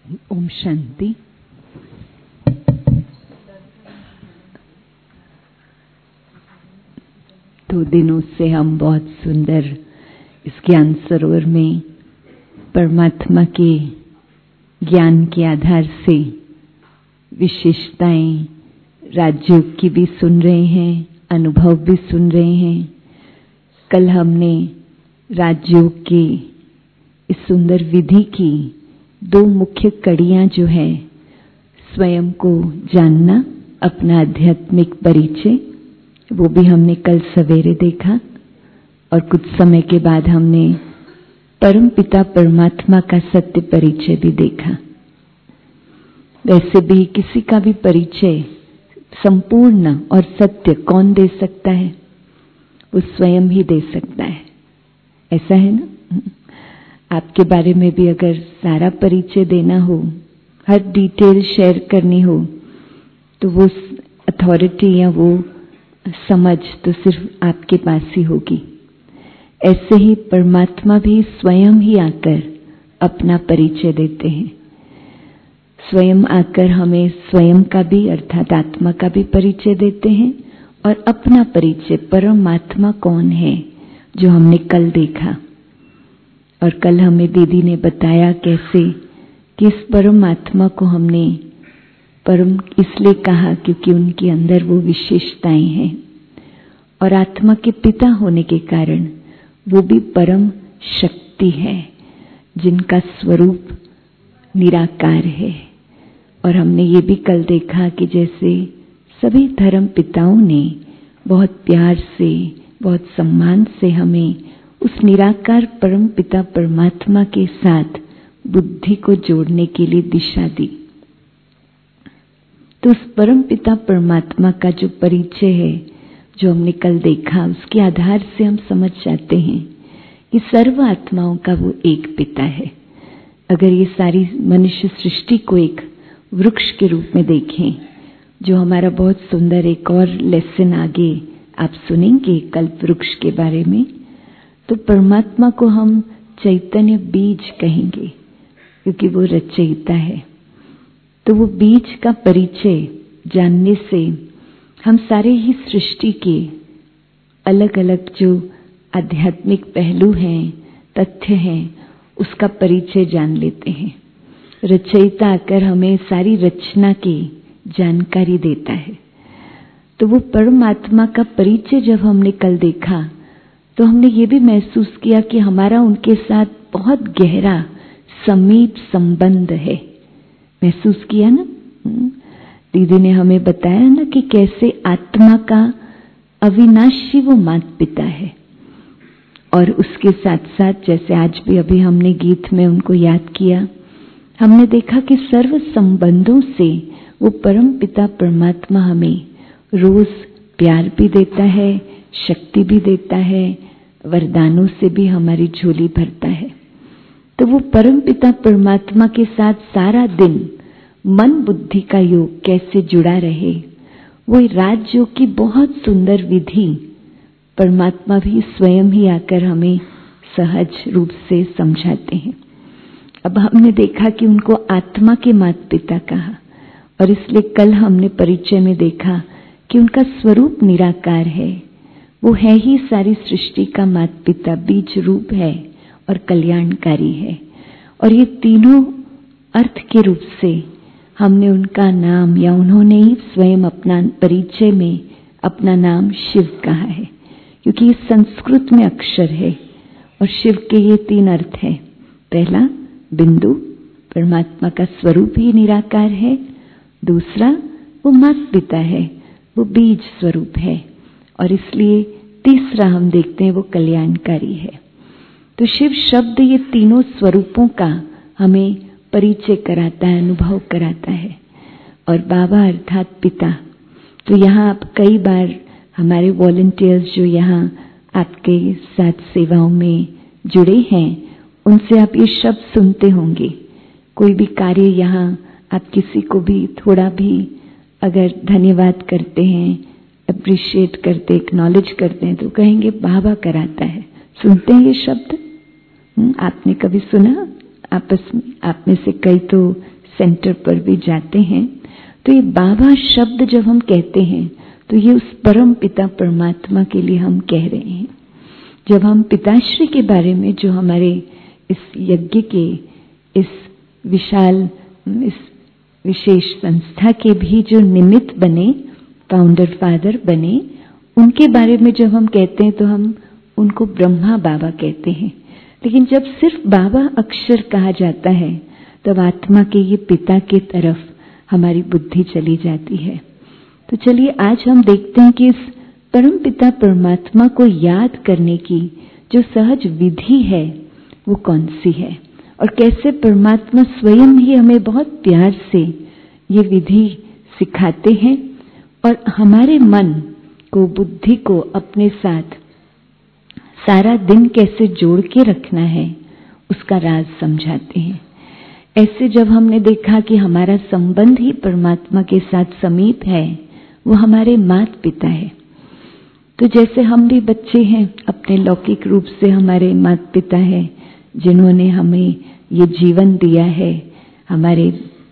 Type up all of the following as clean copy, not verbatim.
ओम शांति। दो दिनों से हम बहुत सुंदर इस ज्ञान सरोवर में परमात्मा के ज्ञान के आधार से विशेषताएं राजयोग की भी सुन रहे हैं, अनुभव भी सुन रहे हैं। कल हमने राजयोग के इस सुंदर विधि की दो मुख्य कड़ियां जो है, स्वयं को जानना, अपना आध्यात्मिक परिचय, वो भी हमने कल सवेरे देखा। और कुछ समय के बाद हमने परम पिता परमात्मा का सत्य परिचय भी देखा। वैसे भी किसी का भी परिचय संपूर्ण और सत्य कौन दे सकता है? वो स्वयं ही दे सकता है। ऐसा है ना? आपके बारे में भी अगर सारा परिचय देना हो, हर डिटेल शेयर करनी हो, तो वो अथॉरिटी या वो समझ तो सिर्फ आपके पास ही होगी। ऐसे ही परमात्मा भी स्वयं ही आकर अपना परिचय देते हैं। स्वयं आकर हमें स्वयं का भी अर्थात आत्मा का भी परिचय देते हैं और अपना परिचय परमात्मा कौन है जो हमने कल देखा। और कल हमें दीदी ने बताया कैसे कि इस परमात्मा को हमने परम इसलिए कहा क्योंकि उनके अंदर वो विशेषताएं हैं और आत्मा के पिता होने के कारण वो भी परम शक्ति है जिनका स्वरूप निराकार है। और हमने ये भी कल देखा कि जैसे सभी धर्म पिताओं ने बहुत प्यार से, बहुत सम्मान से हमें उस निराकार परम पिता परमात्मा के साथ बुद्धि को जोड़ने के लिए दिशा दी। तो उस परम पिता परमात्मा का जो परिचय है, जो हमने कल देखा, उसके आधार से हम समझ जाते हैं कि सर्व आत्माओं का वो एक पिता है। अगर ये सारी मनुष्य सृष्टि को एक वृक्ष के रूप में देखें, जो हमारा बहुत सुंदर एक और लेसन आगे आप सुनेंगे कल्प वृक्ष के बारे में, तो परमात्मा को हम चैतन्य बीज कहेंगे क्योंकि वो रचयिता है। तो वो बीज का परिचय जानने से हम सारे ही सृष्टि के अलग अलग जो आध्यात्मिक पहलू हैं, तथ्य हैं, उसका परिचय जान लेते हैं। रचयिता आकर हमें सारी रचना की जानकारी देता है। तो वो परमात्मा का परिचय जब हमने कल देखा तो हमने ये भी महसूस किया कि हमारा उनके साथ बहुत गहरा समीप संबंध है। महसूस किया ना? दीदी ने हमें बताया ना कि कैसे आत्मा का अविनाशी वो माता पिता है और उसके साथ साथ जैसे आज भी अभी हमने गीत में उनको याद किया, हमने देखा कि सर्व संबंधों से वो परम पिता परमात्मा हमें रोज प्यार भी देता है, शक्ति भी देता है, वरदानों से भी हमारी झोली भरता है। तो वो परम पिता परमात्मा के साथ सारा दिन मन बुद्धि का योग कैसे जुड़ा रहे, वो राजयोग की बहुत सुंदर विधि परमात्मा भी स्वयं ही आकर हमें सहज रूप से समझाते हैं। अब हमने देखा कि उनको आत्मा के माता पिता कहा और इसलिए कल हमने परिचय में देखा कि उनका स्वरूप निराकार है। वो है ही सारी सृष्टि का माता पिता, बीज रूप है और कल्याणकारी है। और ये तीनों अर्थ के रूप से हमने उनका नाम या उन्होंने ही स्वयं अपना परिचय में अपना नाम शिव कहा है क्योंकि ये संस्कृत में अक्षर है और शिव के ये तीन अर्थ है। पहला बिंदु, परमात्मा का स्वरूप ही निराकार है। दूसरा वो माता पिता है, वो बीज स्वरूप है। और इसलिए तीसरा हम देखते हैं वो कल्याणकारी है। तो शिव शब्द ये तीनों स्वरूपों का हमें परिचय कराता है, अनुभव कराता है। और बाबा अर्थात पिता, तो यहाँ आप कई बार हमारे वॉलंटियर्स जो यहाँ आपके साथ सेवाओं में जुड़े हैं, उनसे आप ये शब्द सुनते होंगे। कोई भी कार्य यहाँ आप किसी को भी थोड़ा भी अगर धन्यवाद करते हैं, अप्रिशिएट करते, एक्नॉलेज करते हैं, तो कहेंगे बाबा कराता है। सुनते हैं ये शब्द? आपने कभी सुना? आपस में आप में से कई तो सेंटर पर भी जाते हैं तो ये बाबा शब्द जब हम कहते हैं तो ये उस परम पिता परमात्मा के लिए हम कह रहे हैं। जब हम पिताश्री के बारे में, जो हमारे इस यज्ञ के इस विशेष संस्था के भी जो निमित्त बने, फाउंडर फादर बने, उनके बारे में जब हम कहते हैं तो हम उनको ब्रह्मा बाबा कहते हैं। लेकिन जब सिर्फ बाबा अक्षर कहा जाता है तब आत्मा के ये पिता की तरफ हमारी बुद्धि चली जाती है। तो चलिए आज हम देखते हैं कि इस परम पिता परमात्मा को याद करने की जो सहज विधि है वो कौन सी है, और कैसे परमात्मा स्वयं ही हमें बहुत प्यार से ये विधि सिखाते हैं और हमारे मन को, बुद्धि को अपने साथ सारा दिन कैसे जोड़ के रखना है उसका राज समझाते हैं। ऐसे जब हमने देखा कि हमारा संबंध ही परमात्मा के साथ समीप है, वो हमारे माता पिता है, तो जैसे हम भी बच्चे हैं, अपने लौकिक रूप से हमारे माता पिता हैं जिन्होंने हमें ये जीवन दिया है। हमारे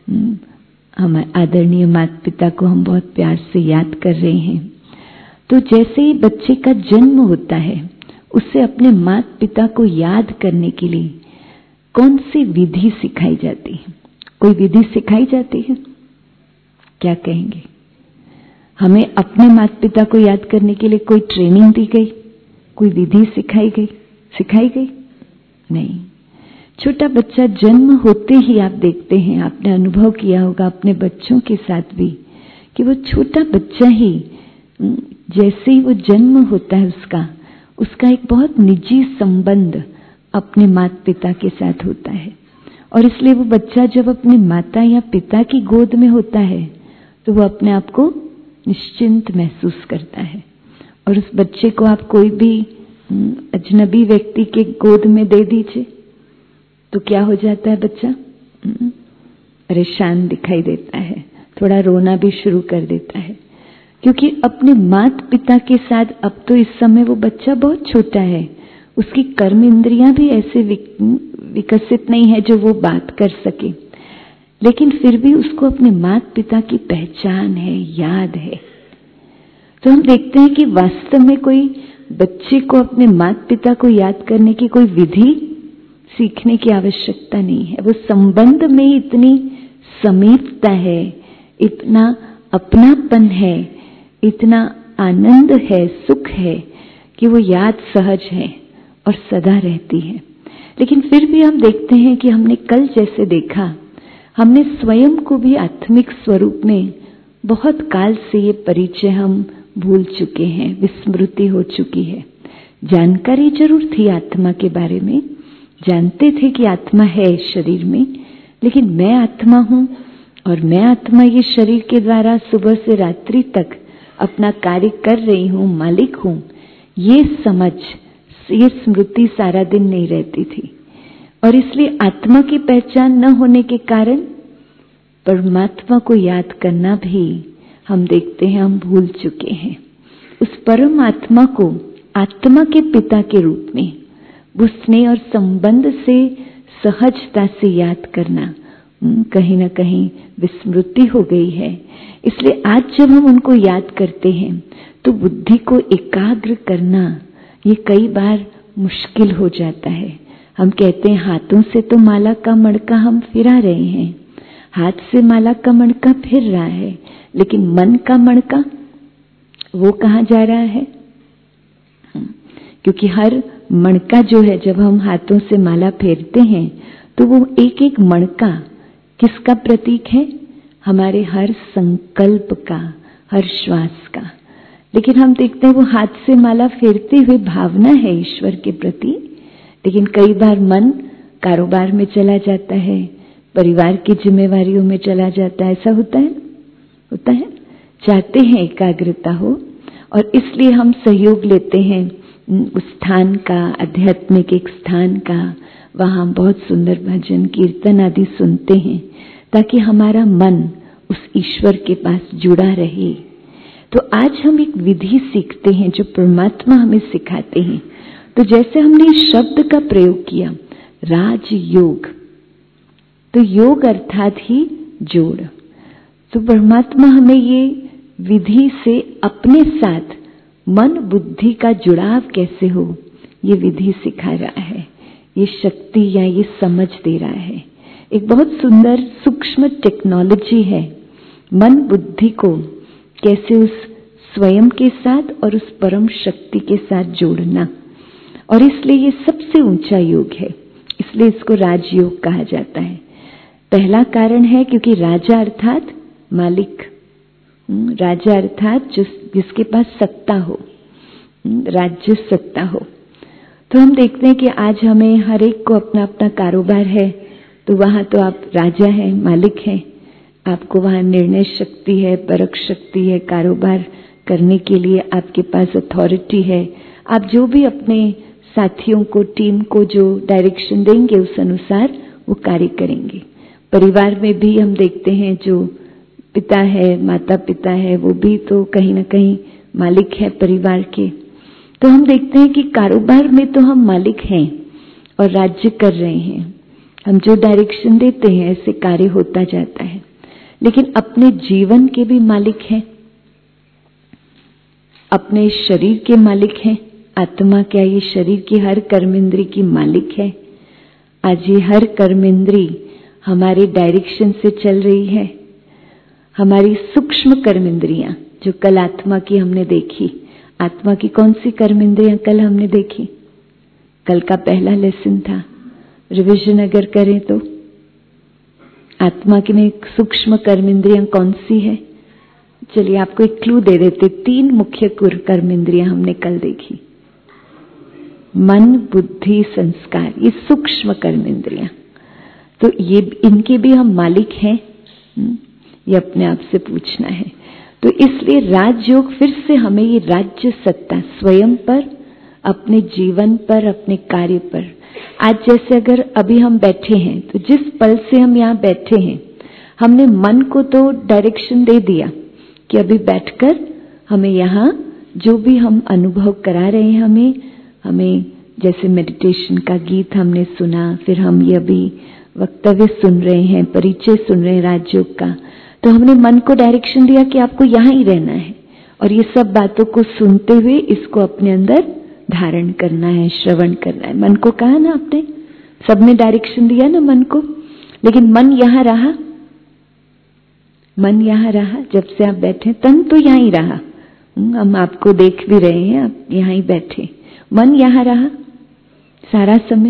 आदरणीय माता पिता को हम बहुत प्यार से याद कर रहे हैं। तो जैसे ही बच्चे का जन्म होता है, उससे अपने माता पिता को याद करने के लिए कौन सी विधि सिखाई जाती है? कोई विधि सिखाई जाती है? क्या कहेंगे? हमें अपने माता पिता को याद करने के लिए कोई ट्रेनिंग दी गई, कोई विधि सिखाई गई? नहीं। छोटा बच्चा जन्म होते ही आप देखते हैं, आपने अनुभव किया होगा अपने बच्चों के साथ भी, कि वो छोटा बच्चा ही जैसे ही वो जन्म होता है उसका एक बहुत निजी संबंध अपने माता पिता के साथ होता है। और इसलिए वो बच्चा जब अपने माता या पिता की गोद में होता है तो वो अपने आप को निश्चिंत महसूस करता है। और उस बच्चे को आप कोई भी अजनबी व्यक्ति के गोद में दे दीजिए तो क्या हो जाता है? बच्चा परेशान दिखाई देता है, थोड़ा रोना भी शुरू कर देता है, क्योंकि अपने माता पिता के साथ अब तो इस समय वो बच्चा बहुत छोटा है, उसकी कर्म इंद्रियां भी ऐसे विकसित नहीं है जो वो बात कर सके, लेकिन फिर भी उसको अपने माता पिता की पहचान है, याद है। तो हम देखते हैं कि वास्तव में कोई बच्चे को अपने माता पिता को याद करने की कोई विधि सीखने की आवश्यकता नहीं है। वो संबंध में इतनी समीपता है, इतना अपनापन है, इतना आनंद है, सुख है कि वो याद सहज है और सदा रहती है। लेकिन फिर भी हम देखते हैं कि हमने कल जैसे देखा, हमने स्वयं को भी आत्मिक स्वरूप में बहुत काल से ये परिचय हम भूल चुके हैं, विस्मृति हो चुकी है। जानकारी जरूर थी आत्मा के बारे में, जानते थे कि आत्मा है शरीर में, लेकिन मैं आत्मा हूं और मैं आत्मा ये शरीर के द्वारा सुबह से रात्रि तक अपना कार्य कर रही हूं, मालिक हूं, ये समझ, ये स्मृति सारा दिन नहीं रहती थी। और इसलिए आत्मा की पहचान न होने के कारण परमात्मा को याद करना भी हम देखते हैं हम भूल चुके हैं। उस परम आत्मा को आत्मा के पिता के रूप में वो स्नेह और संबंध से सहजता से याद करना कहीं न कहीं विस्मृति हो गई है। इसलिए आज जब हम उनको याद करते हैं तो बुद्धि को एकाग्र करना ये कई बार मुश्किल हो जाता है। हम कहते हैं हाथों से तो माला का मणका हम फिरा रहे हैं, हाथ से माला का मणका फिर रहा है, लेकिन मन का मणका वो कहाँ जा रहा है? क्योंकि हर मणका जो है, जब हम हाथों से माला फेरते हैं तो वो एक एक मणका किसका प्रतीक है? हमारे हर संकल्प का, हर श्वास का। लेकिन हम देखते हैं वो हाथ से माला फेरते हुए भावना है ईश्वर के प्रति, लेकिन कई बार मन कारोबार में चला जाता है, परिवार की जिम्मेवारियों में चला जाता है। ऐसा होता है। चाहते हैं एकाग्रता हो और इसलिए हम सहयोग लेते हैं उस स्थान का, आध्यात्मिक एक स्थान का, वहां बहुत सुंदर भजन कीर्तन आदि सुनते हैं ताकि हमारा मन उस ईश्वर के पास जुड़ा रहे। तो आज हम एक विधि सीखते हैं जो परमात्मा हमें सिखाते हैं। तो जैसे हमने इस शब्द का प्रयोग किया राजयोग, तो योग अर्थात ही जोड़। तो परमात्मा हमें ये विधि से अपने साथ मन बुद्धि का जुड़ाव कैसे हो, ये विधि सिखा रहा है, ये शक्ति या ये समझ दे रहा है। एक बहुत सुंदर सूक्ष्म टेक्नोलॉजी है मन बुद्धि को कैसे उस स्वयं के साथ और उस परम शक्ति के साथ जोड़ना। और इसलिए ये सबसे ऊंचा योग है, इसलिए इसको राजयोग कहा जाता है। पहला कारण है क्योंकि राजा अर्थात मालिक, राजा अर्थात जिसके पास सत्ता हो, राज्य सत्ता हो। तो हम देखते हैं कि आज हमें हर एक को अपना अपना कारोबार है, तो वहां तो आप राजा हैं, मालिक हैं, आपको वहां निर्णय शक्ति है, परख शक्ति है, कारोबार करने के लिए आपके पास अथॉरिटी है। आप जो भी अपने साथियों को, टीम को जो डायरेक्शन देंगे उस अनुसार वो कार्य करेंगे। परिवार में भी हम देखते हैं जो पिता है, माता पिता है, वो भी तो कहीं ना कहीं मालिक है परिवार के। तो हम देखते हैं कि कारोबार में तो हम मालिक हैं और राज्य कर रहे हैं, हम जो डायरेक्शन देते हैं ऐसे कार्य होता जाता है। लेकिन अपने जीवन के भी मालिक हैं, अपने शरीर के मालिक हैं। आत्मा क्या ये शरीर की हर कर्मेंद्री की मालिक है। आज ये हर कर्मेंद्री हमारे डायरेक्शन से चल रही है। हमारी सूक्ष्म कर्मेंद्रियां जो कल आत्मा की हमने देखी, आत्मा की कौन सी कर्मेंद्रियां कल हमने देखी? कल का पहला लेसन था, रिवीजन अगर करें तो आत्मा की में सूक्ष्म कर्मेंद्रियां कौन सी है? चलिए आपको एक क्लू दे देते, 3 मुख्य कर्मेंद्रियां हमने कल देखी, मन बुद्धि संस्कार, ये सूक्ष्म कर्मेंद्रियां। तो ये इनके भी हम मालिक हैं, ये अपने आप से पूछना है। तो इसलिए राजयोग फिर से हमें ये राज्य सत्ता स्वयं पर, अपने जीवन पर, अपने कार्य पर। आज जैसे अगर अभी हम बैठे हैं तो जिस पल से हम यहाँ बैठे हैं हमने मन को तो डायरेक्शन दे दिया कि अभी बैठकर हमें यहाँ जो भी हम अनुभव करा रहे हैं, हमें जैसे मेडिटेशन का गीत हमने सुना, फिर हम ये अभी वक्तव्य सुन रहे हैं, परिचय सुन रहे हैं राजयोग का, तो हमने मन को डायरेक्शन दिया कि आपको यहाँ ही रहना है और ये सब बातों को सुनते हुए इसको अपने अंदर धारण करना है, श्रवण करना है। मन को कहा ना आपने, सबने डायरेक्शन दिया ना मन को, लेकिन मन यहाँ रहा, मन यहाँ रहा। जब से आप बैठे तन तो यहाँ ही रहा, हम आपको देख भी रहे हैं, आप यहाँ ही बैठे, मन यहाँ रहा सारा समय।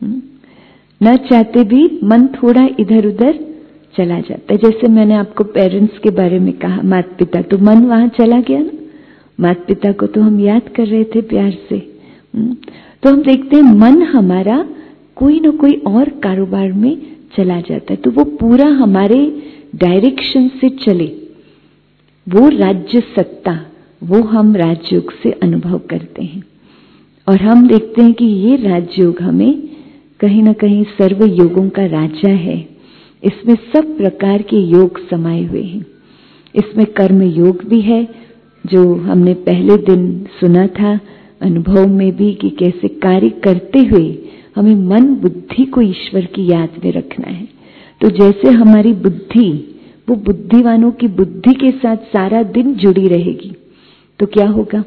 न चाहते भी मन थोड़ा इधर उधर चला जाता है। जैसे मैंने आपको पेरेंट्स के बारे में कहा, माता पिता, तो मन वहां चला गया ना, माता पिता को तो हम याद कर रहे थे प्यार से। तो हम देखते हैं मन हमारा कोई न कोई और कारोबार में चला जाता है, तो वो पूरा हमारे डायरेक्शन से चले, वो राज्य सत्ता, वो हम राजयोग से अनुभव करते हैं। और हम देखते हैं कि ये राजयोग हमें कहीं ना कहीं सर्व योगों का राजा है। इसमें सब प्रकार के योग समाये हुए हैं। इसमें कर्म योग भी है, जो हमने पहले दिन सुना था अनुभव में भी, कि कैसे कार्य करते हुए हमें मन बुद्धि को ईश्वर की याद में रखना है। तो जैसे हमारी बुद्धि, वो बुद्धिवानों की बुद्धि के साथ सारा दिन जुड़ी रहेगी, तो क्या होगा?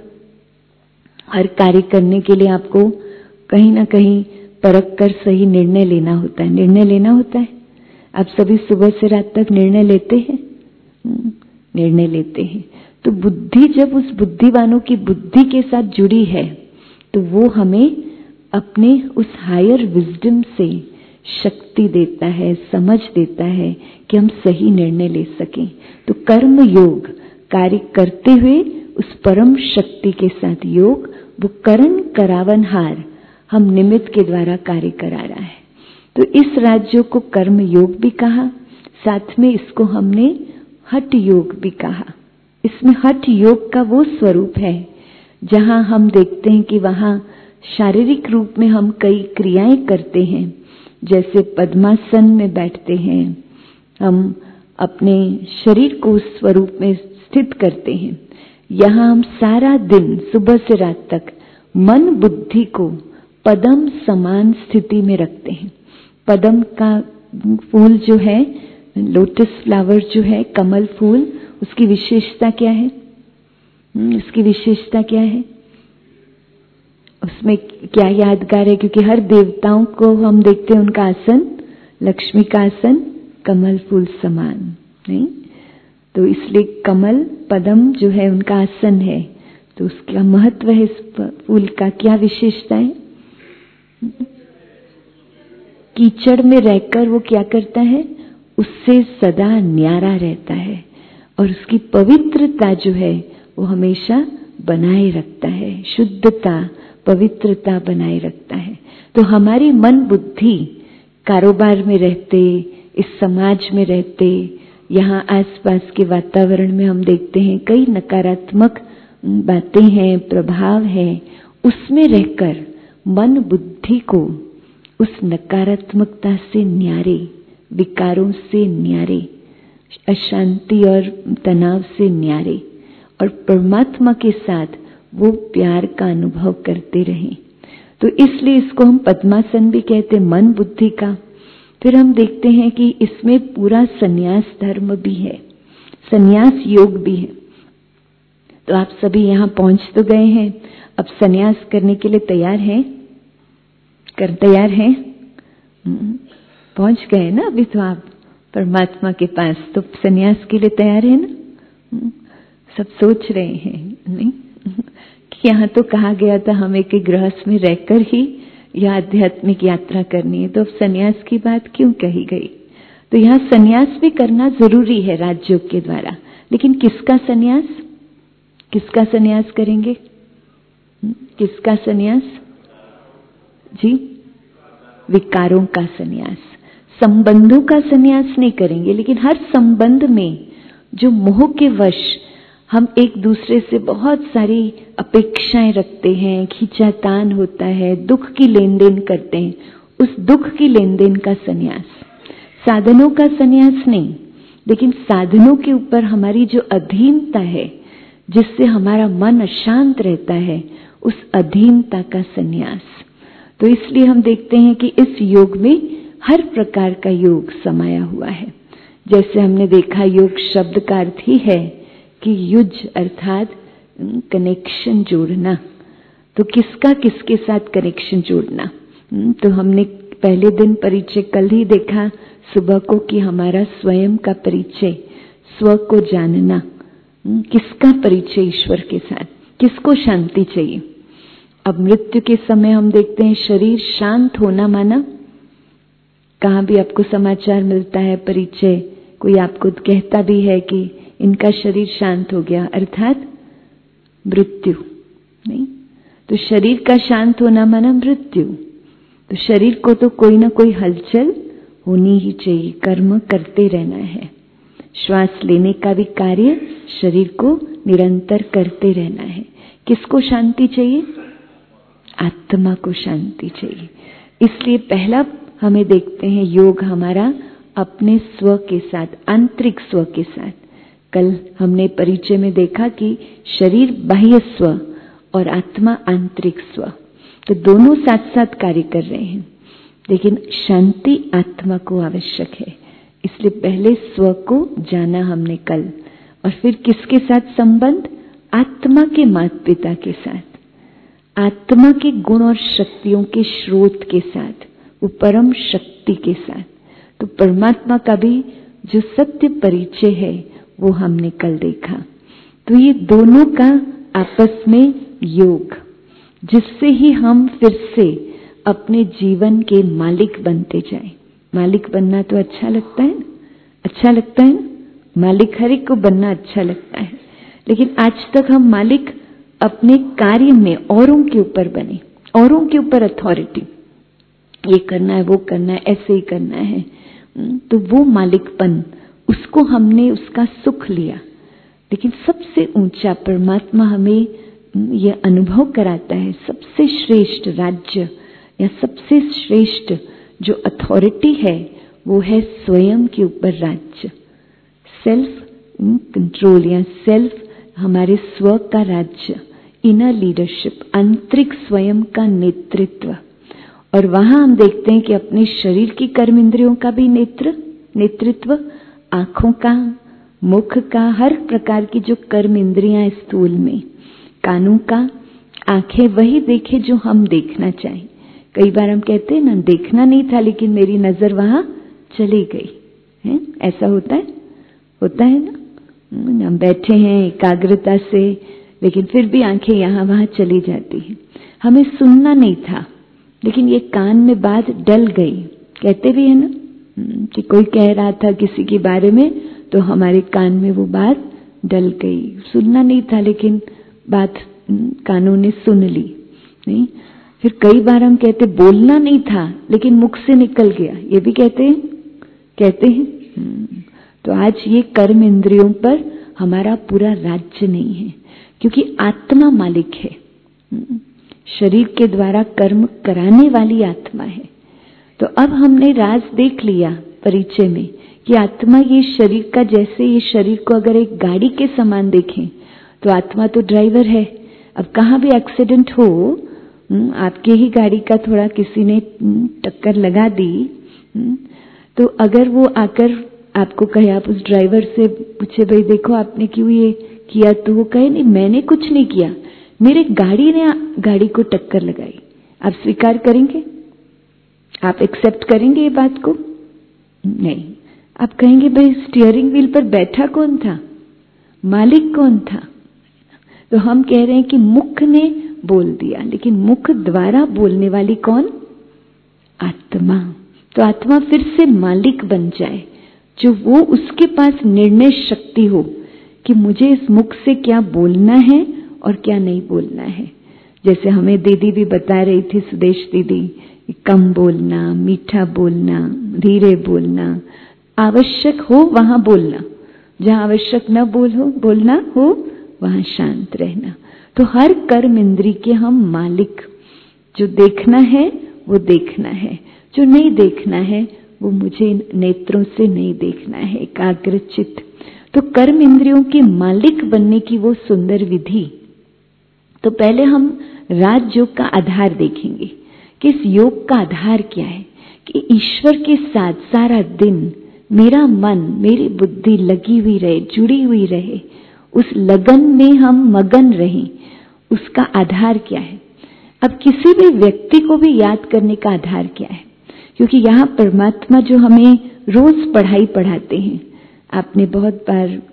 हर कार्य करने के लिए आपको कहीं ना कहीं परख कर सही निर्णय लेना होता है, निर्णय लेना होता है। आप सभी सुबह से रात तक निर्णय लेते हैं, निर्णय लेते हैं। तो बुद्धि जब उस बुद्धिवानों की बुद्धि के साथ जुड़ी है, तो वो हमें अपने उस हायर विजडम से शक्ति देता है, समझ देता है कि हम सही निर्णय ले सकें। तो कर्म योग, कार्य करते हुए उस परम शक्ति के साथ योग, वो करण करावनहार हम निमित्त के द्वारा कार्य करा रहा है। तो इस राजयोग को कर्म योग भी कहा, साथ में इसको हमने हठ योग भी कहा। इसमें हठ योग का वो स्वरूप है जहां हम देखते हैं कि वहां शारीरिक रूप में हम कई क्रियाएं करते हैं, जैसे पद्मासन में बैठते हैं, हम अपने शरीर को उस स्वरूप में स्थित करते हैं। यहाँ हम सारा दिन सुबह से रात तक मन बुद्धि को पदम समान स्थिति में रखते हैं। पदम का फूल जो है लोटस फ्लावर जो है, कमल फूल, उसकी विशेषता क्या है? उसकी विशेषता क्या है? उसमें क्या यादगार है? क्योंकि हर देवताओं को हम देखते हैं उनका आसन, लक्ष्मी का आसन कमल फूल समान, नहीं? तो इसलिए कमल पद्म जो है उनका आसन है, तो उसका महत्व है। इस फूल का क्या विशेषता है? कीचड़ में रहकर वो क्या करता है? उससे सदा न्यारा रहता है और उसकी पवित्रता जो है वो हमेशा बनाए रखता है, शुद्धता, पवित्रता बनाए रखता है। तो हमारी मन बुद्धि कारोबार में रहते, इस समाज में रहते, यहाँ आसपास के वातावरण में हम देखते हैं कई नकारात्मक बातें हैं, प्रभाव है, उसमें रहकर मन बुद्धि को उस नकारात्मकता से न्यारे, विकारों से न्यारे, अशांति और तनाव से न्यारे और परमात्मा के साथ वो प्यार का अनुभव करते रहें। तो इसलिए इसको हम पद्मासन भी कहते हैं, मन बुद्धि का। फिर हम देखते हैं कि इसमें पूरा संन्यास धर्म भी है, संन्यास योग भी है। तो आप सभी यहाँ पहुंच तो गए हैं, अब संन्यास करने के लिए तैयार हैं? तैयार हैं? पहुंच गए ना अभी तो आप परमात्मा के पास, तो संन्यास के लिए तैयार है ना? सब सोच रहे हैं नहीं कि यहाँ तो कहा गया था हमें कि गृहस्थ में रहकर ही यह आध्यात्मिक यात्रा करनी है, तो अब संन्यास की बात क्यों कही गई? तो यहाँ संन्यास भी करना जरूरी है राजयोग के द्वारा, लेकिन किसका संन्यास? किसका संन्यास करेंगे? किसका संन्यास जी? विकारों का संन्यास, संबंधों का संन्यास नहीं करेंगे, लेकिन हर संबंध में जो मोह के वश हम एक दूसरे से बहुत सारी अपेक्षाएं रखते हैं, खींचातान होता है, दुख की लेन देन करते हैं, उस दुख की लेन देन का संन्यास, साधनों का संन्यास नहीं, लेकिन साधनों के ऊपर हमारी जो अधीनता है, जिससे हमारा मन अशांत रहता है, उस अधीनता का संन्यास। तो इसलिए हम देखते हैं कि इस योग में हर प्रकार का योग समाया हुआ है। जैसे हमने देखा, योग शब्द का अर्थ ही है कि युज अर्थात कनेक्शन जोड़ना। तो किसका किसके साथ कनेक्शन जोड़ना? तो हमने पहले दिन परिचय कल ही देखा सुबह को कि हमारा स्वयं का परिचय, स्व को जानना। किसका परिचय? ईश्वर के साथ। किसको शांति चाहिए? अब मृत्यु के समय हम देखते हैं शरीर शांत होना माना, कहाँ भी आपको समाचार मिलता है, परिचय कोई आपको कहता भी है कि इनका शरीर शांत हो गया, अर्थात मृत्यु नहीं। तो शरीर का शांत होना माना मृत्यु। तो शरीर को तो कोई ना कोई हलचल होनी ही चाहिए, कर्म करते रहना है। श्वास लेने का भी कार्य शरीर को निरंतर करते रहना है। किसको शांति चाहिए? आत्मा को शांति चाहिए। इसलिए पहला हमें देखते हैं योग हमारा अपने स्व के साथ, आंतरिक स्व के साथ। कल हमने परिचय में देखा कि शरीर बाह्य स्व और आत्मा आंतरिक स्व, तो दोनों साथ साथ कार्य कर रहे हैं, लेकिन शांति आत्मा को आवश्यक है। इसलिए पहले स्व को जाना हमने कल, और फिर किसके साथ संबंध? आत्मा के माता पिता के साथ, आत्मा के गुण और शक्तियों के स्रोत के साथ, वो परम शक्ति के साथ। तो परमात्मा का भी जो सत्य परिचय है वो हमने कल देखा। तो ये दोनों का आपस में योग, जिससे ही हम फिर से अपने जीवन के मालिक बनते जाएं। मालिक बनना तो अच्छा लगता है, अच्छा लगता है ना? मालिक हर एक को बनना अच्छा लगता है, लेकिन आज तक हम मालिक अपने कार्य में औरों के ऊपर बने, औरों के ऊपर अथॉरिटी, ये करना है, वो करना है, ऐसे ही करना है। तो वो मालिकपन, उसको हमने उसका सुख लिया। लेकिन सबसे ऊंचा परमात्मा हमें यह अनुभव कराता है, सबसे श्रेष्ठ राज्य या सबसे श्रेष्ठ जो अथॉरिटी है वो है स्वयं के ऊपर राज्य, सेल्फ कंट्रोल या सेल्फ, हमारे स्व का राज्य, इनर लीडरशिप, आंतरिक स्वयं का नेतृत्व। और वहां हम देखते हैं कि अपने शरीर की कर्म इंद्रियों का भी नेतृत्व, आंखों का, मुख का, हर प्रकार की जो कर्म इंद्रियां स्थूल में, कानों का, आंखें वही देखे जो हम देखना चाहें। कई बार हम कहते हैं ना, देखना नहीं था लेकिन मेरी नजर वहां चली गई है, ऐसा होता है ना। हम बैठे हैं एकाग्रता से, लेकिन फिर भी आंखें यहाँ वहां चली जाती हैं। हमें सुनना नहीं था लेकिन ये कान में बात डल गई, कहते भी है ना कि कोई कह रहा था किसी के बारे में तो हमारे कान में वो बात डल गई। सुनना नहीं था लेकिन बात कानों ने सुन ली। नहीं, फिर कई बार हम कहते बोलना नहीं था लेकिन मुख से निकल गया, ये भी कहते हैं। तो आज ये कर्म इंद्रियों पर हमारा पूरा राज्य नहीं है, क्योंकि आत्मा मालिक है। शरीर के द्वारा कर्म कराने वाली आत्मा है। तो अब हमने राज देख लिया परिचय में कि आत्मा ये शरीर का, जैसे ये शरीर को अगर एक गाड़ी के समान देखें तो आत्मा तो ड्राइवर है। अब कहाँ भी एक्सीडेंट हो, आपके ही गाड़ी का थोड़ा किसी ने टक्कर लगा दी, तो अगर वो आकर आपको कहे, आप उस ड्राइवर से पूछे भाई देखो आपने क्यों ये किया, तो वो कहे नहीं मैंने कुछ नहीं किया, मेरे गाड़ी ने गाड़ी को टक्कर लगाई। आप स्वीकार करेंगे? आप एक्सेप्ट करेंगे ये बात को? नहीं। आप कहेंगे भाई स्टीयरिंग व्हील पर बैठा कौन था, मालिक कौन था? तो हम कह रहे हैं कि मुख ने बोल दिया, लेकिन मुख द्वारा बोलने वाली कौन? आत्मा। तो आत्मा फिर से मालिक बन जाए, जो वो उसके पास निर्णय शक्ति हो कि मुझे इस मुख से क्या बोलना है और क्या नहीं बोलना है। जैसे हमें दीदी भी बता रही थी, सुदेश दीदी, कम बोलना, मीठा बोलना, धीरे बोलना, आवश्यक हो वहां बोलना, जहां आवश्यक न बोलना हो वहां शांत रहना। तो हर कर्म इंद्री के हम मालिक। जो देखना है वो देखना है, जो नहीं देखना है वो मुझे नेत्रों से नहीं देखना है, एकाग्र चित्त। तो कर्म इंद्रियों के मालिक बनने की वो सुंदर विधि। तो पहले हम राजयोग का आधार देखेंगे कि इस योग का आधार क्या है, कि ईश्वर के साथ सारा दिन मेरा मन, मेरी बुद्धि लगी हुई रहे, जुड़ी हुई रहे, उस लगन में हम मगन रहें। उसका आधार क्या है? अब किसी भी व्यक्ति को भी याद करने का आधार क्या है? क्योंकि यहाँ परमात्मा जो हमें रोज पढ़ाई पढ़ाते हैं, आपने बहुत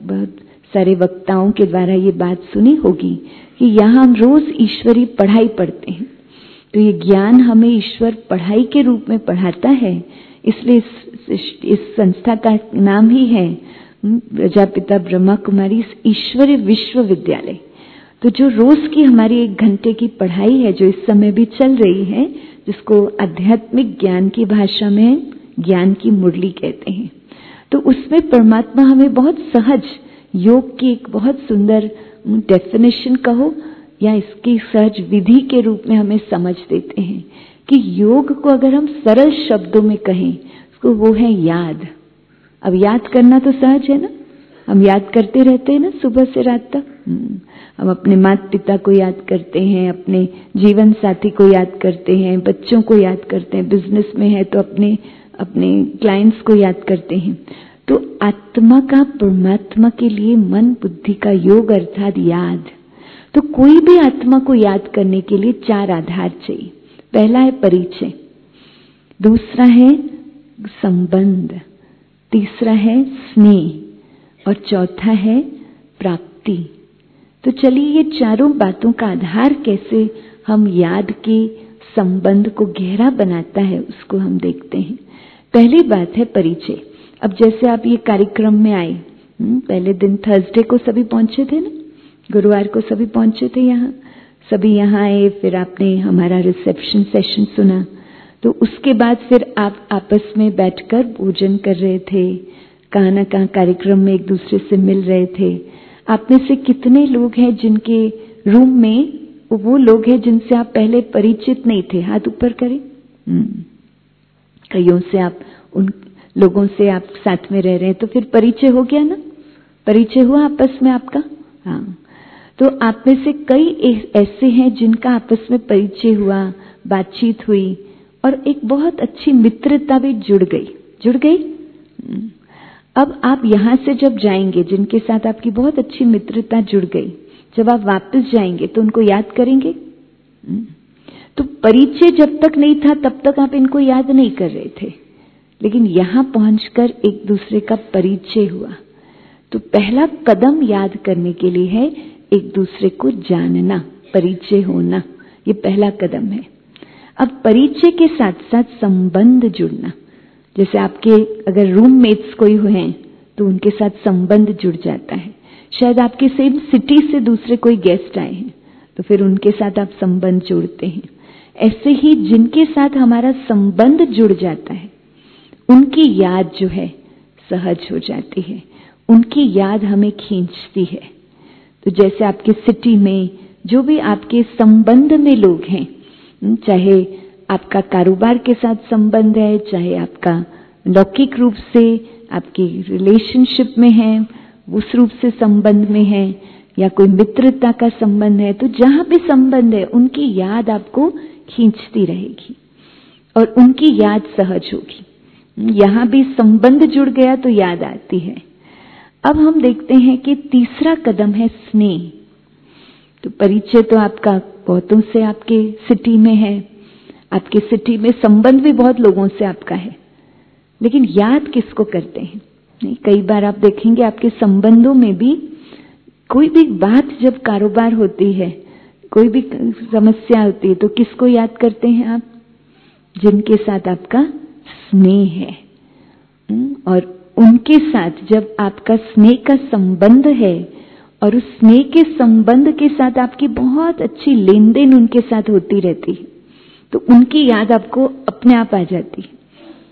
सारे वक्ताओं के द्वारा ये बात सुनी होगी कि यहाँ हम रोज ईश्वरी पढ़ाई पढ़ते हैं। तो ये ज्ञान हमें ईश्वर पढ़ाई के रूप में पढ़ाता है, इसलिए इस संस्था का नाम ही है प्रजापिता ब्रह्मा कुमारी ईश्वरीय विश्वविद्यालय। तो जो रोज की हमारी 1 घंटे की पढ़ाई है, जो इस समय भी चल रही है, जिसको आध्यात्मिक ज्ञान की भाषा में ज्ञान की मुरली कहते हैं, तो उसमें परमात्मा हमें बहुत सहज योग की एक बहुत सुंदर डेफिनेशन कहो या इसकी सहज विधि के रूप में हमें समझ देते हैं कि योग को अगर हम सरल शब्दों में कहें तो वो है याद। अब याद करना तो सहज है ना, हम याद करते रहते हैं ना सुबह से रात तक। हम अपने माता पिता को याद करते हैं, अपने जीवन साथी को याद करते हैं, बच्चों को याद करते हैं, बिजनेस में है तो अपने क्लाइंट्स को याद करते हैं। तो आत्मा का परमात्मा के लिए मन बुद्धि का योग अर्थात याद। तो कोई भी आत्मा को याद करने के लिए 4 आधार चाहिए। पहला है परिचय, दूसरा है संबंध, तीसरा है स्नेह और चौथा है प्राप्ति। तो चलिए ये चारों बातों का आधार कैसे हम याद के संबंध को गहरा बनाता है उसको हम देखते हैं। पहली बात है परिचय। अब जैसे आप ये कार्यक्रम में आए, पहले दिन थर्सडे को सभी पहुंचे थे ना, गुरुवार को सभी पहुंचे थे यहाँ, सभी यहाँ आए, फिर आपने हमारा रिसेप्शन सेशन सुना, तो उसके बाद फिर आप आपस में बैठकर भोजन कर रहे थे, कहाँ न कहाँ कार्यक्रम में एक दूसरे से मिल रहे थे। आप में से कितने लोग हैं जिनके रूम में वो लोग हैं जिनसे आप पहले परिचित नहीं थे? हाथ ऊपर करें। कईयों से आप, उन लोगों से आप साथ में रह रहे हैं तो फिर परिचय हो गया ना, परिचय हुआ आपस में आपका। हाँ, तो आप में से कई ऐसे हैं जिनका आपस में परिचय हुआ, बातचीत हुई और एक बहुत अच्छी मित्रता भी जुड़ गई। अब आप यहां से जब जाएंगे, जिनके साथ आपकी बहुत अच्छी मित्रता जुड़ गई, जब आप वापस जाएंगे तो उनको याद करेंगे? तो परिचय जब तक नहीं था तब तक आप इनको याद नहीं कर रहे थे, लेकिन यहां पहुंचकर एक दूसरे का परिचय हुआ। तो पहला कदम याद करने के लिए है एक दूसरे को जानना, परिचय होना, ये पहला कदम है। अब परिचय के साथ साथ संबंध जुड़ना। जैसे आपके अगर रूममेट्स कोई हैं तो उनके साथ संबंध जुड़ जाता है। शायद आपके सेम सिटी से दूसरे कोई गेस्ट आए हैं तो फिर उनके साथ आप संबंध जोड़ते हैं। ऐसे ही जिनके साथ हमारा संबंध जुड़ जाता है उनकी याद जो है सहज हो जाती है, उनकी याद हमें खींचती है। तो जैसे आपके सिटी में जो भी आपके संबंध में लोग हैं, चाहे आपका कारोबार के साथ संबंध है, चाहे आपका लौकिक रूप से आपकी रिलेशनशिप में है, उस रूप से संबंध में है, या कोई मित्रता का संबंध है, तो जहां भी संबंध है उनकी याद आपको खींचती रहेगी और उनकी याद सहज होगी। यहां भी संबंध जुड़ गया तो याद आती है। अब हम देखते हैं कि तीसरा कदम है स्नेह। तो परिचय तो आपका बहुतों से आपके सिटी में है, आपके सिटी में संबंध भी बहुत लोगों से आपका है, लेकिन याद किसको करते हैं? नहीं, कई बार आप देखेंगे आपके संबंधों में भी कोई भी बात जब कारोबार होती है, कोई भी समस्या होती है, तो किसको याद करते हैं आप? जिनके साथ आपका स्नेह है। और उनके साथ जब आपका स्नेह का संबंध है और उस स्नेह के संबंध के साथ आपकी बहुत अच्छी लेन देन उनके साथ होती रहती है, तो उनकी याद आपको अपने आप आ जाती है।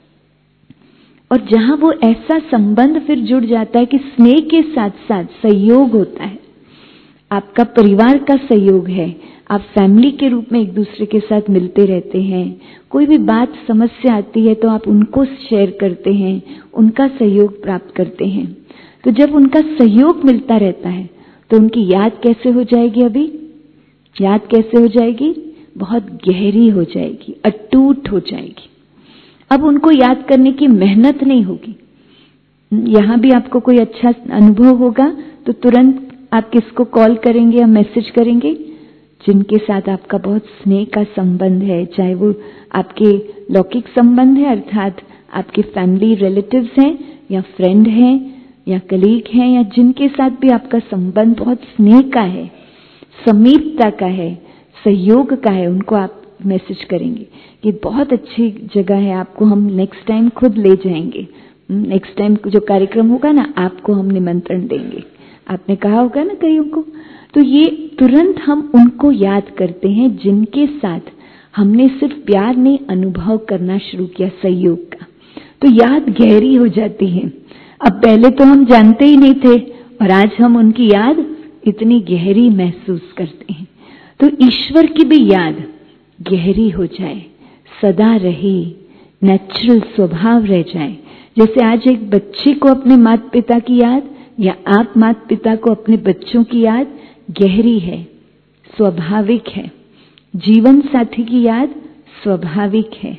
और जहां वो ऐसा संबंध फिर जुड़ जाता है कि स्नेह के साथ साथ सहयोग होता है, आपका परिवार का सहयोग है, आप फैमिली के रूप में एक दूसरे के साथ मिलते रहते हैं, कोई भी बात समस्या आती है तो आप उनको शेयर करते हैं, उनका सहयोग प्राप्त करते हैं। तो जब उनका सहयोग मिलता रहता है तो उनकी याद कैसे हो जाएगी? अभी याद कैसे हो जाएगी? बहुत गहरी हो जाएगी, अटूट हो जाएगी। अब उनको याद करने की मेहनत नहीं होगी। यहां भी आपको कोई अच्छा अनुभव होगा तो तुरंत आप किसको कॉल करेंगे या मैसेज करेंगे? जिनके साथ आपका बहुत स्नेह का संबंध है, चाहे वो आपके लौकिक संबंध है अर्थात आपके फैमिली रिलेटिव्स हैं, या फ्रेंड हैं, या कलीग हैं, या जिनके साथ भी आपका संबंध बहुत स्नेह का है, समीपता का है, सहयोग का है, उनको आप मैसेज करेंगे कि बहुत अच्छी जगह है, आपको हम नेक्स्ट टाइम खुद ले जाएंगे, नेक्स्ट टाइम जो कार्यक्रम होगा ना आपको हम निमंत्रण देंगे। आपने कहा होगा ना कईयों को। तो ये तुरंत हम उनको याद करते हैं जिनके साथ हमने सिर्फ प्यार नहीं अनुभव करना शुरू किया, सहयोग का। तो याद गहरी हो जाती है। अब पहले तो हम जानते ही नहीं थे और आज हम उनकी याद इतनी गहरी महसूस करते हैं। तो ईश्वर की भी याद गहरी हो जाए, सदा रही, नेचुरल स्वभाव रह जाए। जैसे आज एक बच्चे को अपने माता पिता की याद, या आप माता पिता को अपने बच्चों की याद गहरी है, स्वाभाविक है। जीवन साथी की याद स्वाभाविक है।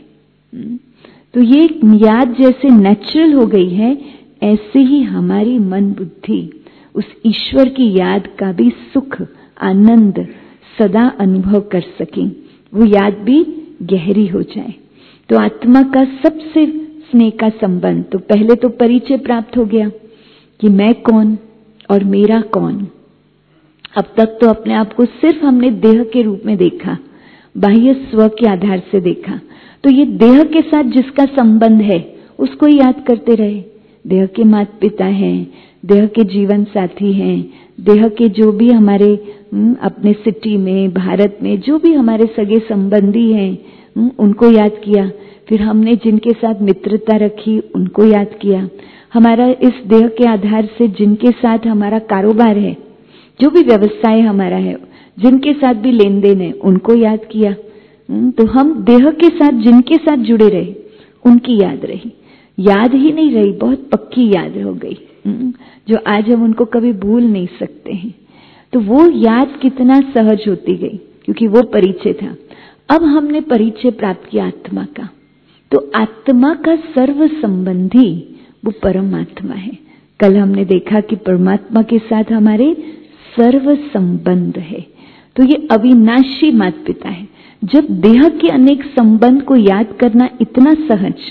तो ये याद जैसे नेचुरल हो गई है, ऐसे ही हमारी मन बुद्धि उस ईश्वर की याद का भी सुख आनंद सदा अनुभव कर सके, वो याद भी गहरी हो जाए। तो आत्मा का सबसे स्नेह का संबंध, तो पहले तो परिचय प्राप्त हो गया कि मैं कौन और मेरा कौन। अब तक तो अपने आप को सिर्फ हमने देह के रूप में देखा, बाह्य स्व के आधार से देखा। तो ये देह के साथ जिसका संबंध है उसको ही याद करते रहे। देह के माता पिता हैं, देह के जीवन साथी हैं, देह के जो भी हमारे अपने सिटी में, भारत में जो भी हमारे सगे संबंधी हैं उनको याद किया। फिर हमने जिनके साथ मित्रता रखी उनको याद किया। हमारा इस देह के आधार से जिनके साथ हमारा कारोबार है, जो भी व्यवसाय हमारा है, जिनके साथ भी लेन देन है उनको याद किया। तो हम देह के साथ जिनके साथ जुड़े रहे उनकी याद रही। याद ही नहीं रही, बहुत पक्की याद हो गई, जो आज हम उनको कभी भूल नहीं सकते हैं। तो वो याद कितना सहज होती गई क्योंकि वो परिचय था। अब हमने परिचय प्राप्त किया आत्मा का। तो आत्मा का सर्व संबंधी वो परमात्मा है। कल हमने देखा कि परमात्मा के साथ हमारे सर्व संबंध है। तो ये अविनाशी माता पिता है। जब देह के अनेक संबंध को याद करना इतना सहज,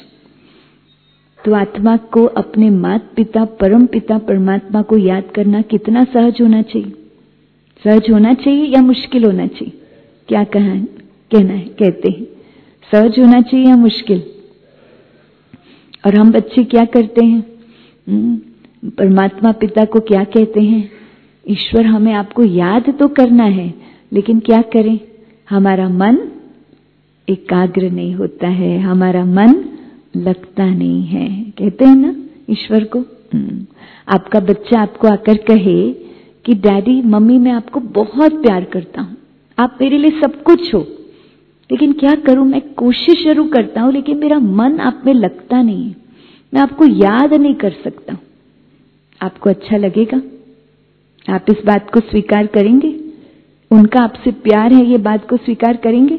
तो आत्मा को अपने माता पिता परम पिता परमात्मा को याद करना कितना सहज होना चाहिए। सहज होना चाहिए या मुश्किल होना चाहिए? क्या कहना है कहते हैं सहज होना चाहिए या मुश्किल? और हम बच्चे क्या करते हैं? परमात्मा पिता को क्या कहते हैं? ईश्वर हमें आपको याद तो करना है, लेकिन क्या करें? हमारा मन एकाग्र नहीं होता है, हमारा मन लगता नहीं है, कहते हैं ना ईश्वर को। आपका बच्चा आपको आकर कहे कि डैडी मम्मी मैं आपको बहुत प्यार करता हूं, आप मेरे लिए सब कुछ हो, लेकिन क्या करूं, मैं कोशिश जरूर करता हूं लेकिन मेरा मन आप में लगता नहीं है, मैं आपको याद नहीं कर सकता। आपको अच्छा लगेगा? आप इस बात को स्वीकार करेंगे? उनका आपसे प्यार है, ये बात को स्वीकार करेंगे?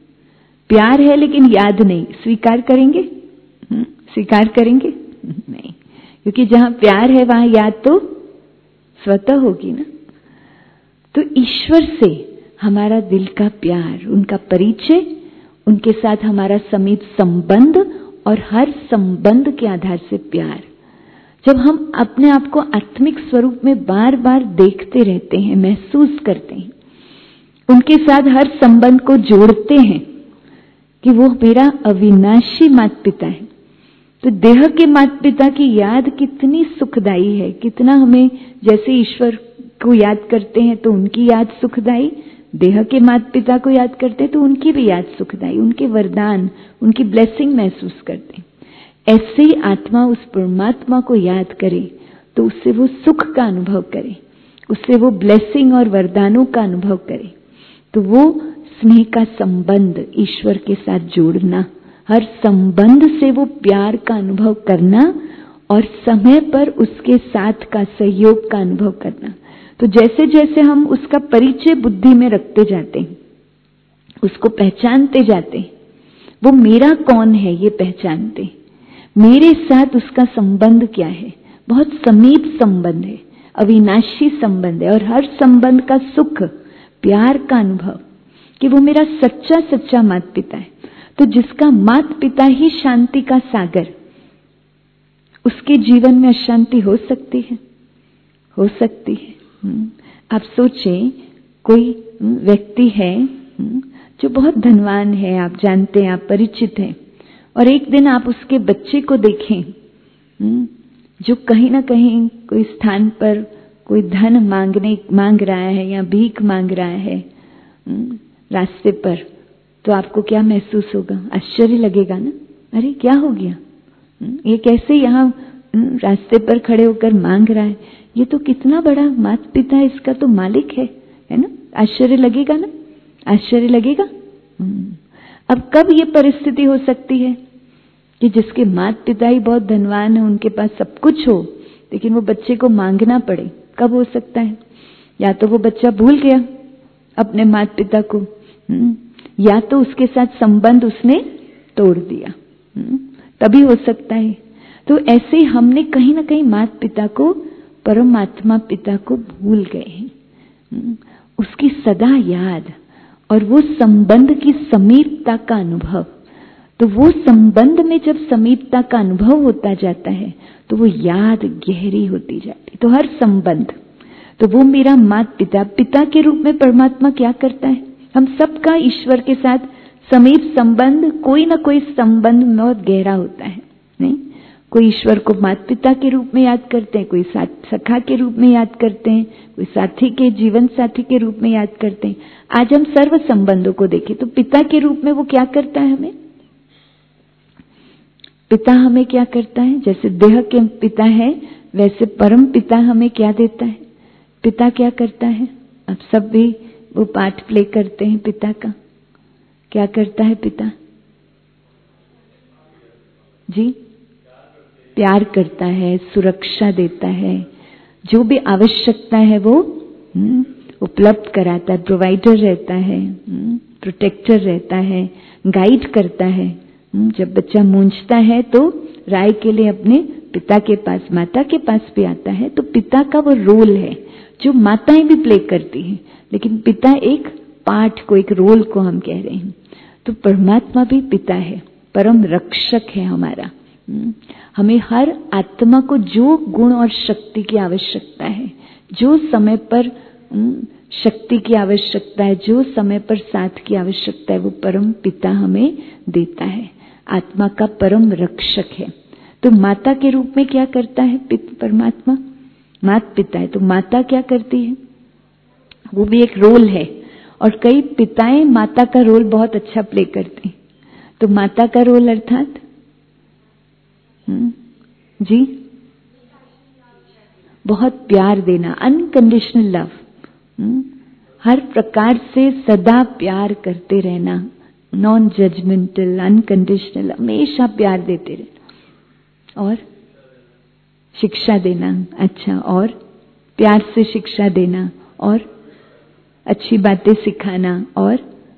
प्यार है लेकिन याद नहीं, स्वीकार करेंगे? स्वीकार करेंगे? नहीं, क्योंकि जहां प्यार है वहां याद तो स्वतः होगी ना। तो ईश्वर से हमारा दिल का प्यार, उनका परिचय, उनके साथ हमारा समीप संबंध और हर संबंध के आधार से प्यार। जब हम अपने आप को आत्मिक स्वरूप में बार बार देखते रहते हैं, महसूस करते हैं, उनके साथ हर संबंध को जोड़ते हैं कि वो मेरा अविनाशी माता पिता है, तो देह के माता पिता की याद कितनी सुखदायी है। कितना हमें जैसे ईश्वर को याद करते हैं तो उनकी याद सुखदायी, देह के माता पिता को याद करते हैं तो उनकी भी याद सुखदायी, उनके वरदान, उनकी ब्लेसिंग महसूस करते हैं। ऐसे ही आत्मा उस परमात्मा को याद करे तो उससे वो सुख का अनुभव करे, उससे वो ब्लेसिंग और वरदानों का अनुभव करे। तो वो स्नेह का संबंध ईश्वर के साथ जोड़ना, हर संबंध से वो प्यार का अनुभव करना और समय पर उसके साथ का सहयोग का अनुभव करना। तो जैसे जैसे हम उसका परिचय बुद्धि में रखते जाते हैं, उसको पहचानते जाते हैं, वो मेरा कौन है ये पहचानते, मेरे साथ उसका संबंध क्या है, बहुत समीप संबंध है, अविनाशी संबंध है, और हर संबंध का सुख प्यार का अनुभव कि वो मेरा सच्चा सच्चा माता पिता है। तो जिसका माता पिता ही शांति का सागर, उसके जीवन में अशांति हो सकती है? हो सकती है। आप सोचें, कोई व्यक्ति है जो बहुत धनवान है, आप जानते हैं, आप परिचित हैं, और एक दिन आप उसके बच्चे को देखें जो कहीं ना कहीं कोई स्थान पर कोई धन मांग रहा है या भीख मांग रहा है रास्ते पर, तो आपको क्या महसूस होगा? आश्चर्य लगेगा ना, अरे क्या हो गया, ये कैसे यहाँ रास्ते पर खड़े होकर मांग रहा है, ये तो कितना बड़ा माता पिता है, इसका तो मालिक है ना। आश्चर्य लगेगा ना, आश्चर्य लगेगा। अब कब ये परिस्थिति हो सकती है कि जिसके माता पिता ही बहुत धनवान है, उनके पास सब कुछ हो, लेकिन वो बच्चे को मांगना पड़े? कब हो सकता है? या तो वो बच्चा भूल गया अपने माता पिता को, या तो उसके साथ संबंध उसने तोड़ दिया, तभी हो सकता है। तो ऐसे ही हमने कहीं ना कहीं माता पिता को, परमात्मा पिता को भूल गए हैं। उसकी सदा याद और वो संबंध की समीपता का अनुभव, तो वो संबंध में जब समीपता का अनुभव होता जाता है तो वो याद गहरी होती जाती। तो हर संबंध, तो वो मेरा माता पिता, पिता के रूप में परमात्मा क्या करता है? हम सबका ईश्वर के साथ समीप संबंध, कोई ना कोई संबंध बहुत गहरा होता है, नहीं? कोई ईश्वर को माता पिता के रूप में याद करते हैं, कोई सखा के रूप में याद करते हैं, कोई साथी के, जीवन साथी के रूप में याद करते हैं। आज हम सर्व संबंधों को देखें तो पिता के रूप में वो क्या करता है हमें? पिता हमें क्या करता है? जैसे देह के पिता है, वैसे परम पिता हमें क्या देता है? पिता क्या करता है? अब सब भी वो पार्ट प्ले करते हैं पिता का। क्या करता है पिता जी? प्यार करता है, सुरक्षा देता है, जो भी आवश्यकता है वो उपलब्ध कराता है, प्रोवाइडर रहता है, प्रोटेक्टर रहता है, गाइड करता है। जब बच्चा मूंझता है तो राय के लिए अपने पिता के पास, माता के पास भी आता है, तो पिता का वो रोल है जो माताएं भी प्ले करती हैं, लेकिन पिता एक पार्ट को, एक रोल को हम कह रहे हैं। तो परमात्मा भी पिता है, परम रक्षक है हमारा। हमें हर आत्मा को जो गुण और शक्ति की आवश्यकता है, जो समय पर शक्ति की आवश्यकता है, जो समय पर साथ की आवश्यकता है, वो परम पिता हमें देता है, आत्मा का परम रक्षक है। तो माता के रूप में क्या करता है परमात्मा? माता पिता है, तो माता क्या करती है? वो भी एक रोल है, और कई पिताएं माता का रोल बहुत अच्छा प्ले करते हैं। तो माता का रोल अर्थात जी, बहुत प्यार देना, अनकंडीशनल लव, हर प्रकार से सदा प्यार करते रहना, नॉन जजमेंटल, अनकंडीशनल, हमेशा प्यार देते रहना। और शिक्षा देना, अच्छा, और प्यार से शिक्षा देना, और अच्छी बातें सिखाना, और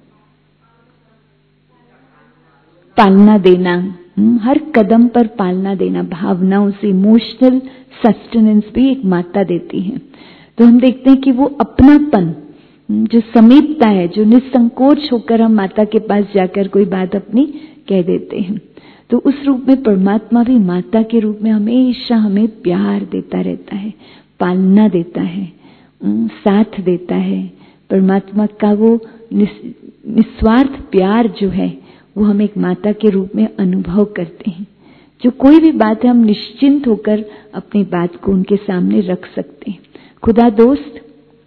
पालना देना, हर कदम पर पालना देना, भावनाओं से इमोशनल सस्टेनेंस भी एक माता देती है। तो हम देखते हैं कि वो अपनापन, जो समीपता है, जो निसंकोच होकर हम माता के पास जाकर कोई बात अपनी कह देते हैं, तो उस रूप में परमात्मा भी माता के रूप में हमेशा हमें प्यार देता रहता है, पालना देता है, साथ देता है। परमात्मा का वो निस्वार्थ प्यार जो है, वो हम एक माता के रूप में अनुभव करते हैं। जो कोई भी बात है, हम निश्चिंत होकर अपनी बात को उनके सामने रख सकते हैं। खुदा दोस्त,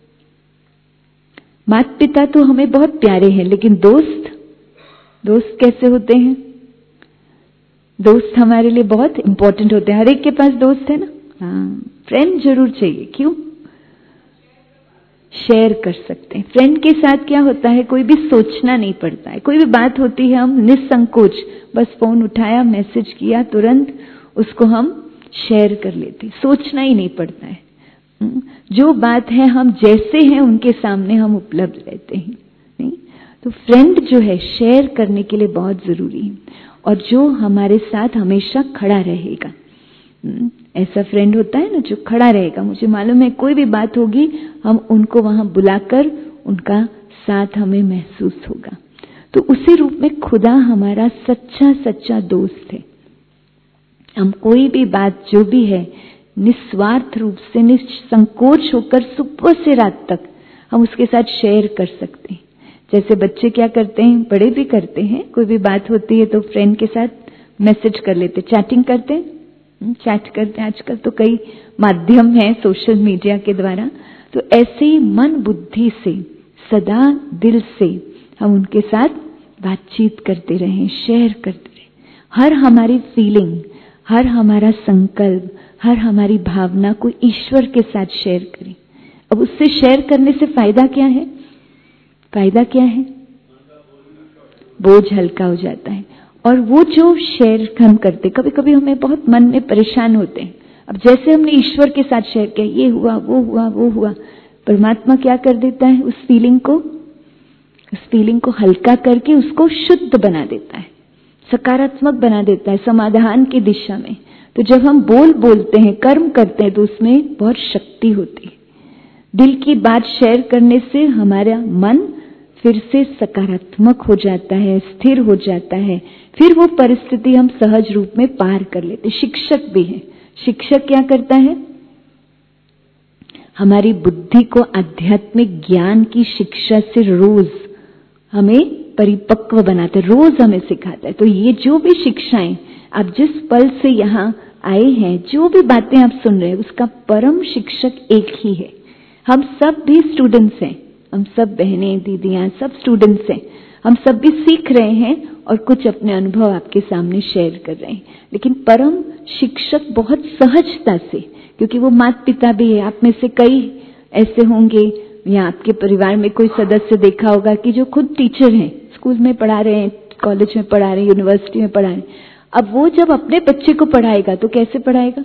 माता पिता तो हमें बहुत प्यारे हैं, लेकिन दोस्त कैसे होते हैं? दोस्त हमारे लिए बहुत इंपॉर्टेंट होते हैं। हर एक के पास दोस्त है ना? हाँ, फ्रेंड जरूर चाहिए। क्यों? शेयर कर सकते हैं। फ्रेंड के साथ क्या होता है, कोई भी सोचना नहीं पड़ता है। कोई भी बात होती है, हम निसंकोच बस फोन उठाया, मैसेज किया, तुरंत उसको हम शेयर कर लेते, सोचना ही नहीं पड़ता है। जो बात है, हम जैसे हैं उनके सामने हम उपलब्ध रहते हैं। नहीं तो फ्रेंड जो है, शेयर करने के लिए बहुत जरूरी है, और जो हमारे साथ हमेशा खड़ा रहेगा। ऐसा फ्रेंड होता है ना जो खड़ा रहेगा। मुझे मालूम है कोई भी बात होगी, हम उनको वहां बुलाकर उनका साथ हमें महसूस होगा। तो उसी रूप में खुदा हमारा सच्चा दोस्त है। हम कोई भी बात जो भी है, निस्वार्थ रूप से, निसंकोच होकर सुबह से रात तक हम उसके साथ शेयर कर सकते हैं। जैसे बच्चे क्या करते हैं, बड़े भी करते हैं, कोई भी बात होती है तो फ्रेंड के साथ मैसेज कर लेते, चैटिंग करते हैं, चैट करते हैं। आजकल तो कई माध्यम हैं सोशल मीडिया के द्वारा। तो ऐसे ही मन बुद्धि से, सदा दिल से हम उनके साथ बातचीत करते रहें, शेयर करते रहें। हर हमारी फीलिंग, हर हमारा संकल्प, हर हमारी भावना को ईश्वर के साथ शेयर करें। अब उससे शेयर करने से फायदा क्या है? फायदा क्या है? बोझ हल्का हो जाता है। और वो जो शेयर हम करते, कभी कभी हमें बहुत मन में परेशान होते हैं। अब जैसे हमने ईश्वर के साथ शेयर किया, ये हुआ, वो हुआ, परमात्मा क्या कर देता है? उस फीलिंग को हल्का करके उसको शुद्ध बना देता है, सकारात्मक बना देता है, समाधान की दिशा में। तो जब हम बोलते हैं, कर्म करते हैं, तो उसमें बहुत शक्ति होती है। दिल की बात शेयर करने से हमारा मन फिर से सकारात्मक हो जाता है, स्थिर हो जाता है। फिर वो परिस्थिति हम सहज रूप में पार कर लेते। शिक्षक भी है। शिक्षक क्या करता है? हमारी बुद्धि को आध्यात्मिक ज्ञान की शिक्षा से रोज हमें परिपक्व बनाता है, रोज हमें सिखाता है। तो ये जो भी शिक्षाएं आप जिस पल से यहाँ आए हैं, जो भी बातें आप सुन रहे हैं, उसका परम शिक्षक एक ही है। हम सब भी स्टूडेंट्स हैं, हम सब बहनें, दीदियां, सब स्टूडेंट्स हैं। हम सब भी सीख रहे हैं और कुछ अपने अनुभव आपके सामने शेयर कर रहे हैं। लेकिन परम शिक्षक बहुत सहजता से, क्योंकि वो माता पिता भी है। आप में से कई ऐसे होंगे, या आपके परिवार में कोई सदस्य देखा होगा कि जो खुद टीचर हैं, स्कूल में पढ़ा रहे हैं, कॉलेज में पढ़ा रहे हैं, यूनिवर्सिटी में पढ़ा रहे हैं। अब वो जब अपने बच्चे को पढ़ाएगा तो कैसे पढ़ाएगा?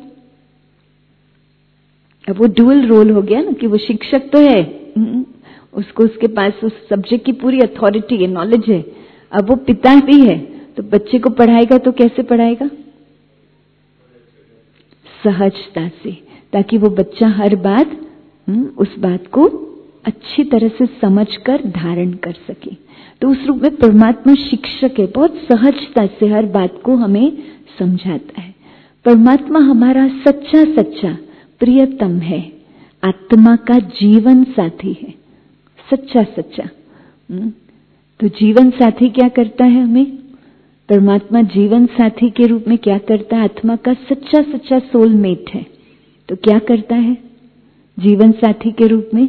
अब वो डुअल रोल हो गया ना, कि वो शिक्षक तो है, उसको उसके पास उस सब्जेक्ट की पूरी अथॉरिटी है, नॉलेज है। अब वो पिता भी है, तो बच्चे को पढ़ाएगा तो कैसे पढ़ाएगा? सहजता से, ताकि वो बच्चा हर बात उस बात को अच्छी तरह से समझकर धारण कर सके। तो उस रूप में परमात्मा शिक्षक है, बहुत सहजता से हर बात को हमें समझाता है। परमात्मा हमारा सच्चा सच्चा प्रियतम है, आत्मा का जीवन साथी है, सच्चा सच्चा। तो जीवन साथी क्या करता है हमें? परमात्मा जीवन साथी के रूप में क्या करता है? आत्मा का सच्चा सच्चा सोलमेट है। तो क्या करता है जीवन साथी के रूप में?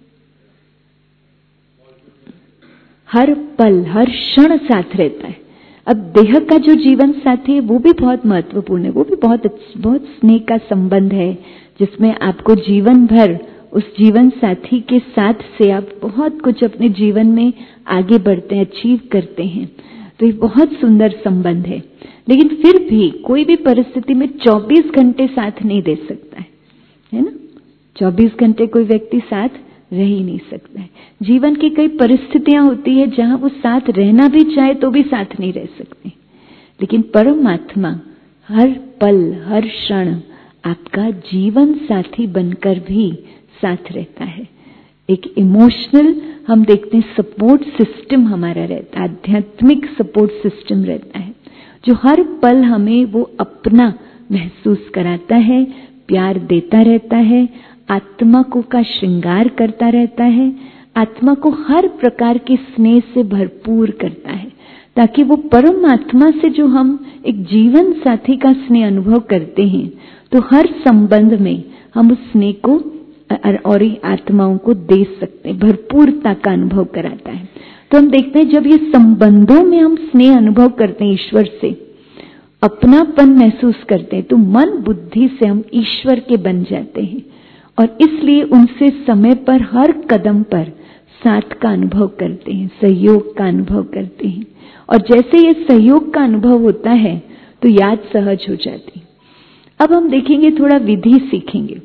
हर पल हर क्षण साथ रहता है। अब देह का जो जीवन साथी है वो भी बहुत महत्वपूर्ण है, वो भी बहुत स्नेह का संबंध है, जिसमें आपको जीवन भर उस जीवन साथी के साथ से आप बहुत कुछ अपने जीवन में आगे बढ़ते हैं, अचीव करते हैं। तो ये बहुत सुंदर संबंध है। लेकिन फिर भी कोई भी परिस्थिति में 24 घंटे साथ नहीं दे सकता है ना? 24 घंटे कोई व्यक्ति साथ रह ही नहीं सकता है। जीवन की कई परिस्थितियां होती है जहां वो साथ रहना भी चाहे तो भी साथ नहीं रह सकते। लेकिन परमात्मा हर पल हर क्षण आपका जीवन साथी बनकर भी साथ रहता है। एक इमोशनल हम देखते हैं सपोर्ट सिस्टम हमारा रहता है, आध्यात्मिक सपोर्ट सिस्टम रहता है, जो हर पल हमें वो अपना महसूस कराता है, प्यार देता रहता है, आत्मा को का श्रृंगार करता रहता है, आत्मा को हर प्रकार के स्नेह से भरपूर करता है, ताकि वो परमात्मा से जो हम एक जीवन साथी का स्नेह अनुभव करते हैं, तो हर संबंध में हम उस स्नेह को और आत्माओं को दे सकते हैं, भरपूरता का अनुभव कराता है। तो हम देखते हैं जब ये संबंधों में हम स्नेह अनुभव करते हैं, ईश्वर से अपनापन महसूस करते हैं, तो मन बुद्धि से हम ईश्वर के बन जाते हैं और इसलिए उनसे समय पर हर कदम पर साथ का अनुभव करते हैं, सहयोग का अनुभव करते हैं। और जैसे ये सहयोग का अनुभव होता है तो याद सहज हो जाती। अब हम देखेंगे, थोड़ा विधि सीखेंगे।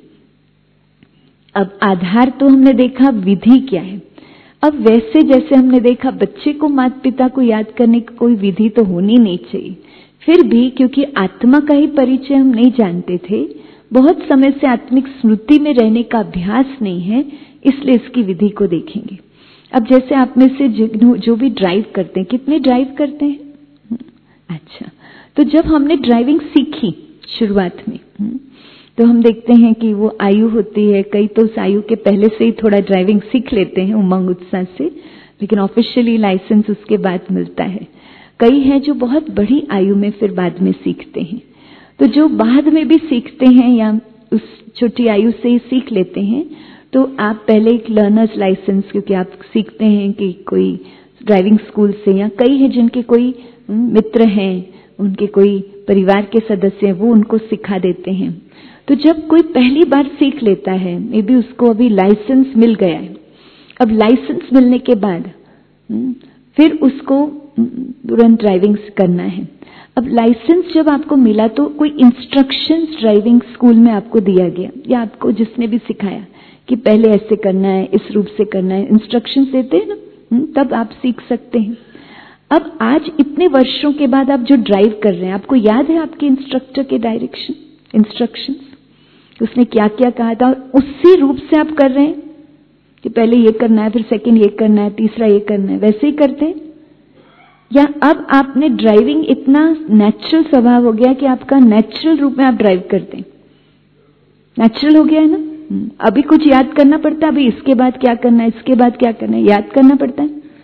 अब आधार तो हमने देखा, विधि क्या है। अब वैसे जैसे हमने देखा बच्चे को माता पिता को याद करने की कोई विधि तो होनी नहीं चाहिए, फिर भी क्योंकि आत्मा का ही परिचय हम नहीं जानते थे, बहुत समय से आत्मिक स्मृति में रहने का अभ्यास नहीं है, इसलिए इसकी विधि को देखेंगे। अब जैसे आप में से जो भी ड्राइव करते हैं, कितने ड्राइव करते हैं? अच्छा, तो जब हमने ड्राइविंग सीखी शुरुआत में, तो हम देखते हैं कि वो आयु होती है, कई तो उस आयु के पहले से ही थोड़ा ड्राइविंग सीख लेते हैं उमंग उत्साह से, लेकिन ऑफिशियली लाइसेंस उसके बाद मिलता है। कई हैं जो बहुत बड़ी आयु में फिर बाद में सीखते हैं। तो जो बाद में भी सीखते हैं या उस छोटी आयु से ही सीख लेते हैं, तो आप पहले एक लर्नर्स लाइसेंस, क्योंकि आप सीखते हैं कि कोई ड्राइविंग स्कूल से, या कई है जिनके कोई मित्र हैं, उनके कोई परिवार के सदस्य हैं, वो उनको सिखा देते हैं। तो जब कोई पहली बार सीख लेता है, मे बी उसको अभी लाइसेंस मिल गया है, अब लाइसेंस मिलने के बाद फिर उसको तुरंत ड्राइविंग करना है। अब लाइसेंस जब आपको मिला तो कोई इंस्ट्रक्शंस ड्राइविंग स्कूल में आपको दिया गया, या आपको जिसने भी सिखाया कि पहले ऐसे करना है, इस रूप से करना है, इंस्ट्रक्शंस देते हैं ना, तब आप सीख सकते हैं। अब आज इतने वर्षों के बाद आप जो ड्राइव कर रहे हैं, आपको याद है आपके इंस्ट्रक्टर के इंस्ट्रक्शंस, उसने क्या क्या कहा था, और उसी रूप से आप कर रहे हैं कि पहले ये करना है, फिर सेकंड ये करना है, तीसरा ये करना है, वैसे ही करते हैं? या अब आपने ड्राइविंग इतना नेचुरल स्वभाव हो गया कि आपका नेचुरल रूप में आप ड्राइव करते हैं, नेचुरल हो गया है ना? अभी कुछ याद करना पड़ता है, अभी इसके बाद क्या करना है, इसके बाद क्या करना है, याद करना पड़ता है।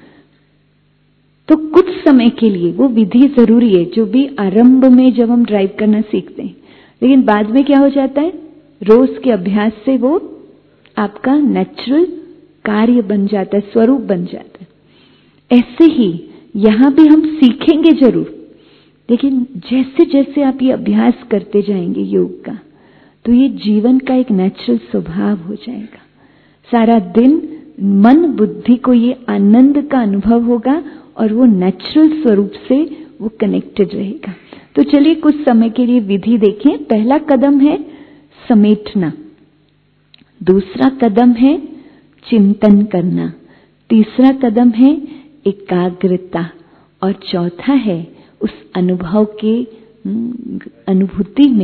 तो कुछ समय के लिए वो विधि जरूरी है, जो भी आरंभ में जब हम ड्राइव करना सीखते हैं, लेकिन बाद में क्या हो जाता है, रोज के अभ्यास से वो आपका नेचुरल कार्य बन जाता है, स्वरूप बन जाता है। ऐसे ही यहां भी हम सीखेंगे जरूर, लेकिन जैसे जैसे आप ये अभ्यास करते जाएंगे योग का, तो ये जीवन का एक नेचुरल स्वभाव हो जाएगा। सारा दिन मन बुद्धि को ये आनंद का अनुभव होगा और वो नेचुरल स्वरूप से वो कनेक्टेड रहेगा। तो चलिए कुछ समय के लिए विधि देखें। पहला कदम है समेटना, दूसरा कदम है चिंतन करना, तीसरा कदम है एकाग्रता, और चौथा है उस अनुभव के अनुभूति में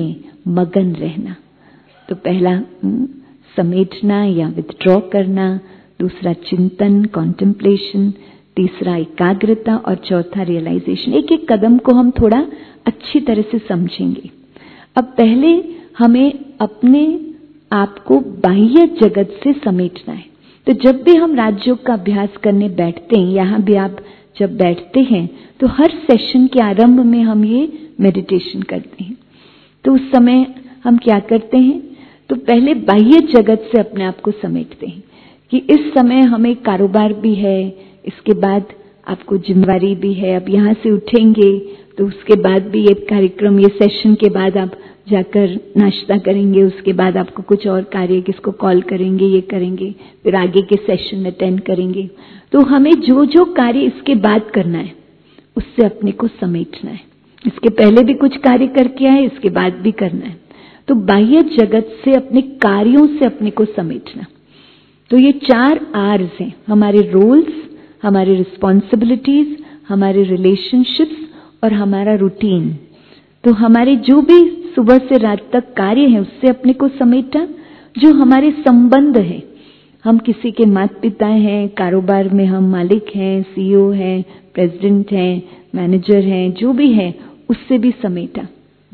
मगन रहना। तो पहला समेटना या विथड्रॉ करना, दूसरा चिंतन कॉन्टेम्पलेशन, तीसरा एकाग्रता और चौथा रियलाइजेशन। एक एक कदम को हम थोड़ा अच्छी तरह से समझेंगे। अब पहले हमें अपने आप को बाह्य जगत से समेटना है। तो जब भी हम राजयोग का अभ्यास करने बैठते हैं, यहाँ भी आप जब बैठते हैं तो हर सेशन के आरंभ में हम ये मेडिटेशन करते हैं। तो उस समय हम क्या करते हैं, तो पहले बाह्य जगत से अपने आप को समेटते हैं कि इस समय हमें कारोबार भी है, इसके बाद आपको जिम्मेवारी भी है। अब यहाँ से उठेंगे तो उसके बाद भी ये कार्यक्रम, ये सेशन के बाद आप जाकर नाश्ता करेंगे, उसके बाद आपको कुछ और कार्य, किसको कॉल करेंगे, ये करेंगे, फिर आगे के सेशन अटेंड करेंगे। तो हमें जो जो कार्य इसके बाद करना है उससे अपने को समेटना है। इसके पहले भी कुछ कार्य करके आए, इसके बाद भी करना है। तो बाह्य जगत से अपने कार्यों से अपने को समेटना। तो ये 4 आर्स हैं, हमारे रोल्स, हमारे रिस्पॉन्सिबिलिटीज, हमारे रिलेशनशिप्स और हमारा रूटीन। तो हमारे जो भी सुबह से रात तक कार्य है उससे अपने को समेटा। जो हमारे संबंध है, हम किसी के माता पिता हैं, कारोबार में हम मालिक हैं, सीईओ हैं, प्रेसिडेंट हैं, मैनेजर हैं, जो भी है उससे भी समेटा।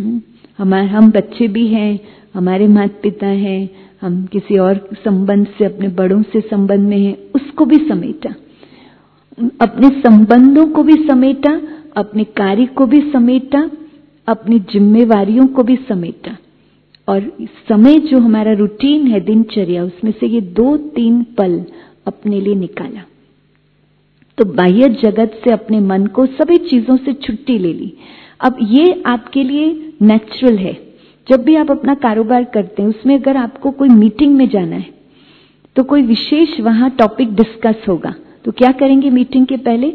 हम बच्चे भी हैं, हमारे माता पिता हैं, हम किसी और संबंध से, अपने बड़ों से संबंध में हैं, उसको भी समेटा। अपने संबंधों को भी समेटा, अपने कार्य को भी समेटा, अपनी जिम्मेवारियों को भी समेटा। और समय जो हमारा रूटीन है, दिनचर्या, उसमें से ये 2-3 पल अपने लिए निकाला। तो बाह्य जगत से अपने मन को सभी चीजों से छुट्टी ले ली। अब ये आपके लिए नेचुरल है। जब भी आप अपना कारोबार करते हैं, उसमें अगर आपको कोई मीटिंग में जाना है तो कोई विशेष वहां टॉपिक डिस्कस होगा, तो क्या करेंगे मीटिंग के पहले?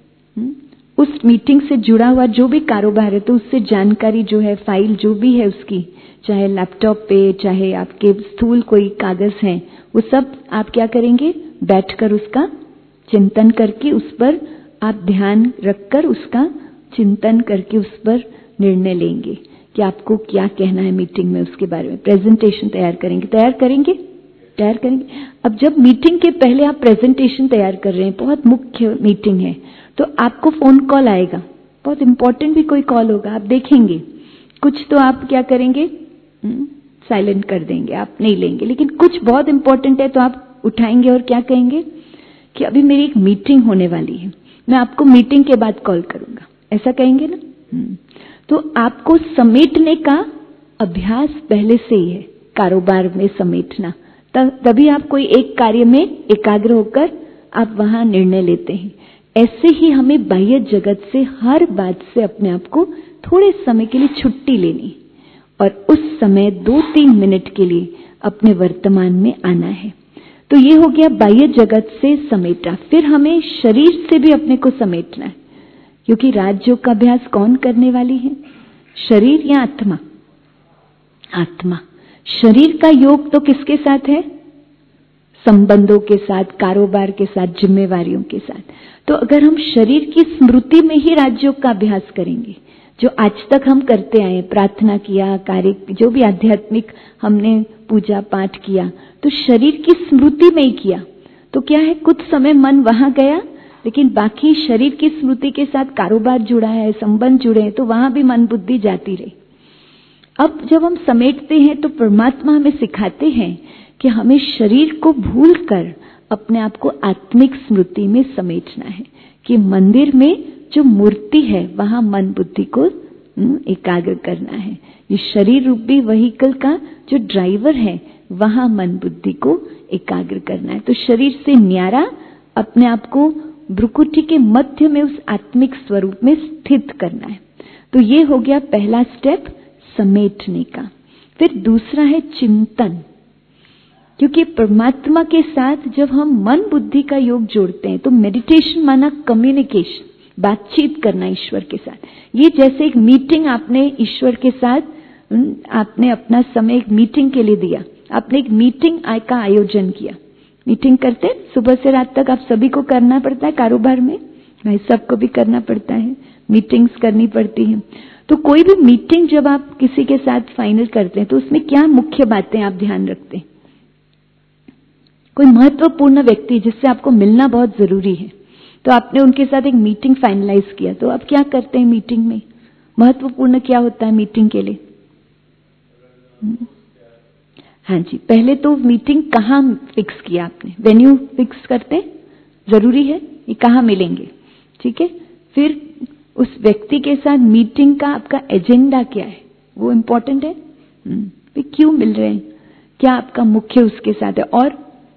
उस मीटिंग से जुड़ा हुआ जो भी कारोबार है, तो उससे जानकारी जो है, फाइल जो भी है उसकी, चाहे लैपटॉप पे, चाहे आपके स्थूल कोई कागज हैं, वो सब आप क्या करेंगे? बैठकर उसका चिंतन करके, उस पर आप ध्यान रखकर, उसका चिंतन करके उस पर निर्णय लेंगे कि आपको क्या कहना है मीटिंग में, उसके बारे में प्रेजेंटेशन तैयार करेंगे। तैयार करेंगे। अब जब मीटिंग के पहले आप प्रेजेंटेशन तैयार कर रहे हैं, बहुत मुख्य मीटिंग है, तो आपको फोन कॉल आएगा, बहुत इंपॉर्टेंट भी कोई कॉल होगा, आप देखेंगे। कुछ तो आप क्या करेंगे? साइलेंट कर देंगे, आप नहीं लेंगे। लेकिन कुछ बहुत इंपॉर्टेंट है तो आप उठाएंगे और क्या कहेंगे कि अभी मेरी एक मीटिंग होने वाली है, मैं आपको मीटिंग के बाद कॉल करूंगा, ऐसा कहेंगे ना। तो आपको समेटने का अभ्यास पहले से ही है, कारोबार में समेटना। तभी आप कोई एक कार्य में एकाग्र होकर आप वहां निर्णय लेते हैं। ऐसे ही हमें बाह्य जगत से, हर बात से अपने आप को थोड़े समय के लिए छुट्टी लेनी और उस समय 2-3 मिनट के लिए अपने वर्तमान में आना है। तो ये हो गया बाह्य जगत से समेटा। फिर हमें शरीर से भी अपने को समेटना है, क्योंकि राजयोग का अभ्यास कौन करने वाली है? शरीर या आत्मा? आत्मा। शरीर का योग तो किसके साथ है? संबंधों के साथ, कारोबार के साथ, जिम्मेवारियों के साथ। तो अगर हम शरीर की स्मृति में ही राजयोग का अभ्यास करेंगे, जो आज तक हम करते आए, प्रार्थना किया, कार्य, जो भी आध्यात्मिक हमने पूजा पाठ किया, तो शरीर की स्मृति में ही किया, तो क्या है, कुछ समय मन वहां गया, लेकिन बाकी शरीर की स्मृति के साथ कारोबार जुड़ा है, संबंध जुड़े हैं, तो वहां भी मन बुद्धि जाती रही। अब जब हम समेटते हैं तो परमात्मा हमें सिखाते हैं कि हमें शरीर को भूलकर अपने आप को आत्मिक स्मृति में समेटना है, कि मंदिर में जो मूर्ति है वहां मन बुद्धि को एकाग्र करना है। ये शरीर रूपी व्हीकल का जो ड्राइवर है, वहां मन बुद्धि को एकाग्र करना है। तो शरीर से न्यारा अपने आप को भ्रुकुटी के मध्य में उस आत्मिक स्वरूप में स्थित करना है। तो ये हो गया पहला स्टेप समेटने का। फिर दूसरा है चिंतन, क्योंकि परमात्मा के साथ जब हम मन बुद्धि का योग जोड़ते हैं तो मेडिटेशन माना कम्युनिकेशन, बातचीत करना ईश्वर के साथ। ये जैसे एक मीटिंग आपने ईश्वर के साथ, आपने अपना समय एक मीटिंग के लिए दिया, आपने एक मीटिंग का आयोजन किया। मीटिंग करते सुबह से रात तक आप सभी को करना पड़ता है, कारोबार में भाई सबको भी करना पड़ता है, मीटिंग्स करनी पड़ती हैं। तो कोई भी मीटिंग जब आप किसी के साथ फाइनल करते हैं तो उसमें क्या मुख्य बातें आप ध्यान रखते हैं? कोई महत्वपूर्ण व्यक्ति जिससे आपको मिलना बहुत जरूरी है, तो आपने उनके साथ एक मीटिंग फाइनलाइज किया, तो आप क्या करते हैं मीटिंग में? महत्वपूर्ण क्या होता है मीटिंग के लिए? हाँ जी, पहले तो मीटिंग कहाँ फिक्स किया आपने? वेन्यू फिक्स करते हैं, जरूरी है ये कहाँ मिलेंगे, ठीक है। फिर उस व्यक्ति के साथ मीटिंग का आपका एजेंडा क्या है, वो इम्पोर्टेंट है। फिर क्यों मिल रहे हैं, क्या आपका मुख्य उसके साथ है। और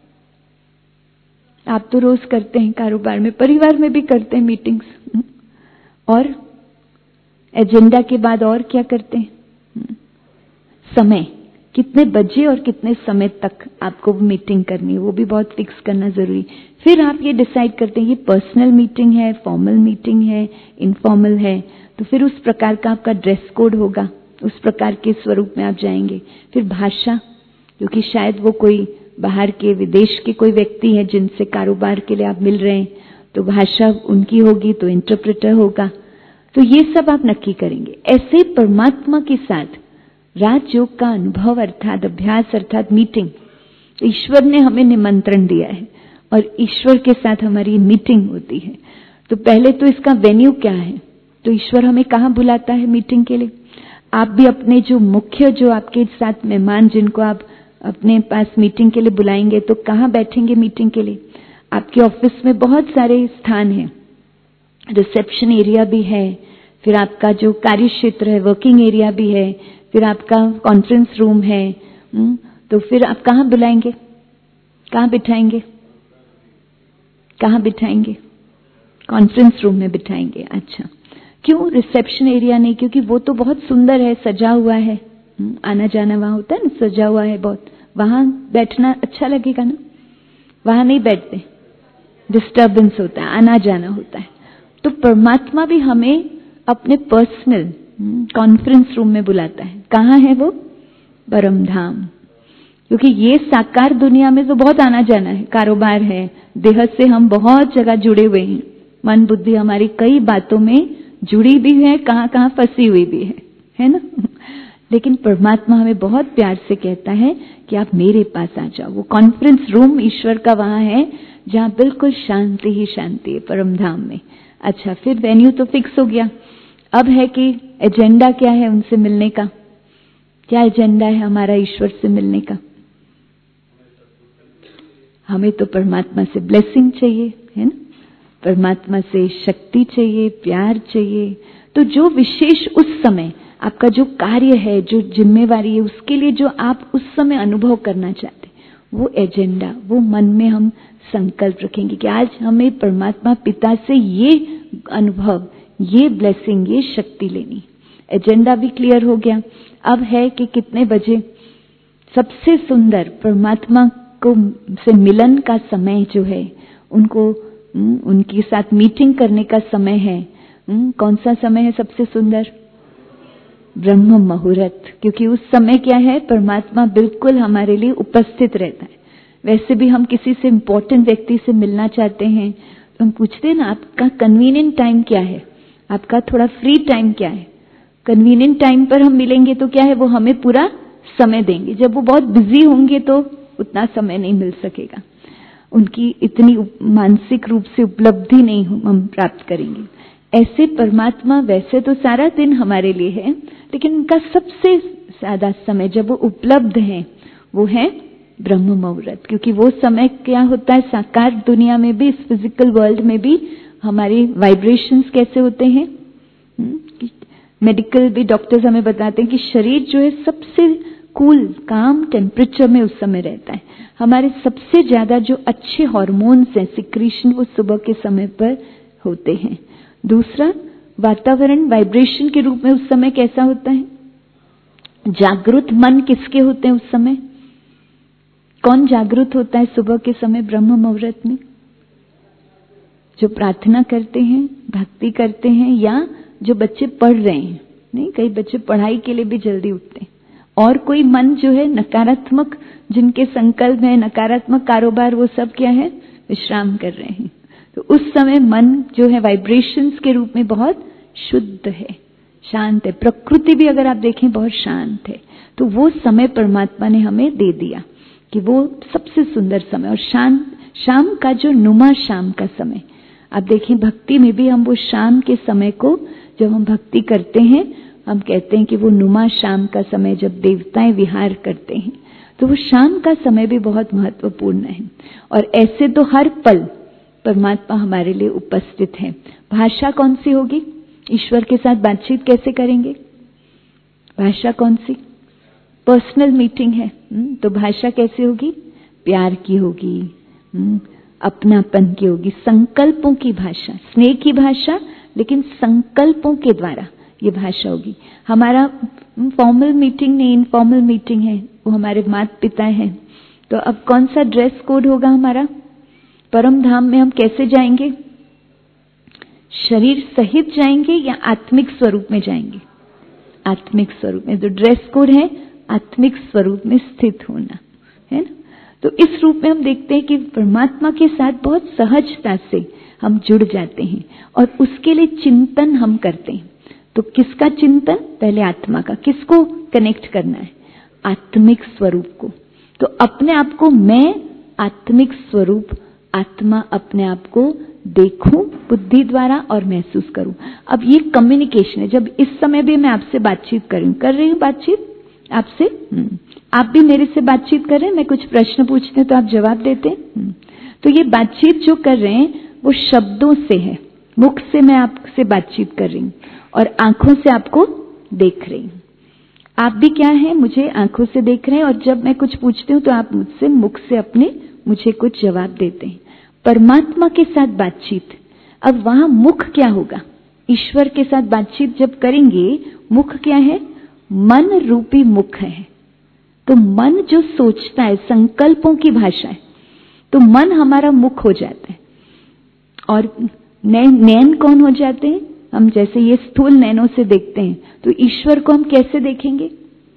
आप तो रोज करते हैं कारोबार में, परिवार में भी करते हैं मीटिंग्स, और एजेंडा के बाद और क्या करते हैं? समय, कितने बजे और कितने समय तक आपको मीटिंग करनी है, वो भी बहुत फिक्स करना जरूरी। फिर आप ये डिसाइड करते हैं ये पर्सनल मीटिंग है, फॉर्मल मीटिंग है, इनफॉर्मल है, तो फिर उस प्रकार का आपका ड्रेस कोड होगा, उस प्रकार के स्वरूप में आप जाएंगे। फिर भाषा, क्योंकि शायद वो कोई बाहर के विदेश के कोई व्यक्ति है जिनसे कारोबार के लिए आप मिल रहे हैं, तो भाषा उनकी होगी, तो इंटरप्रेटर होगा। तो ये सब आप नक्की करेंगे। ऐसे परमात्मा के साथ राजयोग का अनुभव अर्थात अभ्यास अर्थात मीटिंग, ईश्वर ने हमें निमंत्रण दिया है और ईश्वर के साथ हमारी मीटिंग होती है। तो पहले तो इसका वेन्यू क्या है, तो ईश्वर हमें कहाँ बुलाता है मीटिंग के लिए? आप भी अपने जो मुख्य, जो आपके साथ मेहमान जिनको आप अपने पास मीटिंग के लिए बुलाएंगे, तो कहाँ बैठेंगे मीटिंग के लिए? आपके ऑफिस में बहुत सारे स्थान हैं, रिसेप्शन एरिया भी है, फिर आपका जो कार्य क्षेत्र है वर्किंग एरिया भी है, फिर आपका कॉन्फ्रेंस रूम है। तो फिर आप कहाँ बुलाएंगे, कहाँ बिठाएंगे? कहाँ बिठाएंगे? कॉन्फ्रेंस रूम में बिठाएंगे। अच्छा, क्यों रिसेप्शन एरिया नहीं? क्योंकि वो तो बहुत सुंदर है, सजा हुआ है, आना जाना वहां होता है ना, सजा हुआ है बहुत, वहां बैठना अच्छा लगेगा ना। वहां नहीं बैठते, डिस्टर्बेंस होता है, आना जाना होता है। तो परमात्मा भी हमें अपने पर्सनल कॉन्फ्रेंस रूम में बुलाता है। कहाँ है वो? परम धाम। क्योंकि ये साकार दुनिया में तो बहुत आना जाना है, कारोबार है, देह से हम बहुत जगह जुड़े हुए हैं, मन बुद्धि हमारी कई बातों में जुड़ी भी है, कहाँ कहाँ फंसी हुई भी है ना। लेकिन परमात्मा हमें बहुत प्यार से कहता है कि आप मेरे पास आ जाओ। वो कॉन्फ्रेंस रूम ईश्वर का वहां है जहाँ बिल्कुल शांति ही शांति है, परम धाम में। अच्छा, फिर वेन्यू तो फिक्स हो गया। अब है कि एजेंडा क्या है उनसे मिलने का? क्या एजेंडा है हमारा ईश्वर से मिलने का? हमें तो परमात्मा से ब्लेसिंग चाहिए, है ना, परमात्मा से शक्ति चाहिए, प्यार चाहिए। तो जो विशेष उस समय आपका जो कार्य है, जो जिम्मेवारी है, उसके लिए जो आप उस समय अनुभव करना चाहते, वो एजेंडा, वो मन में हम संकल्प रखेंगे कि आज हमें परमात्मा पिता से ये अनुभव, ये ब्लेसिंग, ये शक्ति लेनी। एजेंडा भी क्लियर हो गया। अब है कि कितने बजे सबसे सुंदर परमात्मा को से मिलन का समय जो है, उनको उनके साथ मीटिंग करने का समय है। कौन सा समय है सबसे सुंदर? ब्रह्म मुहूर्त। क्योंकि उस समय क्या है, परमात्मा बिल्कुल हमारे लिए उपस्थित रहता है। वैसे भी हम किसी से इम्पोर्टेंट व्यक्ति से मिलना चाहते हैं तो हम पूछते हैं ना, आपका कन्वीनियंट टाइम क्या है, आपका थोड़ा फ्री टाइम क्या है। कन्वीनियंट टाइम पर हम मिलेंगे तो क्या है, वो हमें पूरा समय देंगे। जब वो बहुत बिजी होंगे तो उतना समय नहीं मिल सकेगा, उनकी इतनी मानसिक रूप से उपलब्धि नहीं हम प्राप्त करेंगे। ऐसे परमात्मा वैसे तो सारा दिन हमारे लिए है, लेकिन उनका सबसे ज्यादा समय जब वो उपलब्ध है वो है ब्रह्म मुहूर्त। क्योंकि वो समय क्या होता है, साकार दुनिया में भी, इस फिजिकल वर्ल्ड में भी हमारी वाइब्रेशंस कैसे होते हैं। मेडिकल भी डॉक्टर्स हमें बताते हैं कि शरीर जो है सबसे कूल काम टेम्परेचर में उस समय रहता है। हमारे सबसे ज्यादा जो अच्छे हार्मोन्स हैं, सिक्रीशन, वो सुबह के समय पर होते हैं। दूसरा, वातावरण वाइब्रेशन के रूप में उस समय कैसा होता है, जागृत मन किसके होते हैं उस समय? कौन जागृत होता है सुबह के समय ब्रह्म मुहूर्त में? जो प्रार्थना करते हैं, भक्ति करते हैं, या जो बच्चे पढ़ रहे हैं। नहीं, कई बच्चे पढ़ाई के लिए भी जल्दी उठते हैं। और कोई मन जो है नकारात्मक, जिनके संकल्प है नकारात्मक कारोबार, वो सब क्या है, विश्राम कर रहे हैं। तो उस समय मन जो है वाइब्रेशंस के रूप में बहुत शुद्ध है, शांत है। प्रकृति भी अगर आप देखें बहुत शांत है। तो वो समय परमात्मा ने हमें दे दिया कि वो सबसे सुंदर समय, और शाम का जो नुमा शाम का समय, आप देखें भक्ति में भी हम वो शाम के समय को जब हम भक्ति करते हैं, हम कहते हैं कि वो नुमा शाम का समय जब देवताएं विहार करते हैं, तो वो शाम का समय भी बहुत महत्वपूर्ण है। और ऐसे तो हर पल परमात्मा हमारे लिए उपस्थित है। भाषा कौन सी होगी? ईश्वर के साथ बातचीत कैसे करेंगे? भाषा कौन सी? पर्सनल मीटिंग है, तो भाषा कैसे होगी? प्यार की होगी, अपनापन की होगी, संकल्पों की भाषा, स्नेह की भाषा, लेकिन संकल्पों के द्वारा ये भाषा होगी। हमारा फॉर्मल मीटिंग नहीं, इनफॉर्मल मीटिंग है, वो हमारे माता पिता हैं। तो अब कौन सा ड्रेस कोड होगा हमारा? परम धाम में हम कैसे जाएंगे? शरीर सहित जाएंगे या आत्मिक स्वरूप में जाएंगे? आत्मिक स्वरूप में। तो ड्रेस कोड है आत्मिक स्वरूप में स्थित होना, है ना। तो इस रूप में हम देखते हैं कि परमात्मा के साथ बहुत सहजता से हम जुड़ जाते हैं और उसके लिए चिंतन हम करते हैं। तो किसका चिंतन? पहले आत्मा का। किसको कनेक्ट करना है? आत्मिक स्वरूप को। तो अपने आप को मैं आत्मिक स्वरूप आत्मा अपने आप को देखूं बुद्धि द्वारा और महसूस करूं। अब ये कम्युनिकेशन है। जब इस समय भी मैं आपसे बातचीत कर रही हूं बातचीत आपसे, आप भी मेरे से बातचीत कर रहे हैं। मैं कुछ प्रश्न पूछते हैं तो आप जवाब देते हैं। तो ये बातचीत जो कर रहे हैं वो शब्दों से है। मुख से मैं आपसे बातचीत कर रही हूं और आंखों से आपको देख रही हूं। आप भी क्या है? मुझे आंखों से देख रहे हैं, और जब मैं कुछ पूछती हूं तो आप मुझसे मुख से अपने मुझे कुछ जवाब देते हैं। परमात्मा के साथ बातचीत, अब वहां मुख क्या होगा? ईश्वर के साथ बातचीत जब करेंगे, मुख क्या है? मन रूपी मुख है। तो मन जो सोचता है, संकल्पों की भाषा है, तो मन हमारा मुख हो जाता है। और नैन कौन हो जाते हैं? हम जैसे ये स्थूल नैनों से देखते हैं, तो ईश्वर को हम कैसे देखेंगे?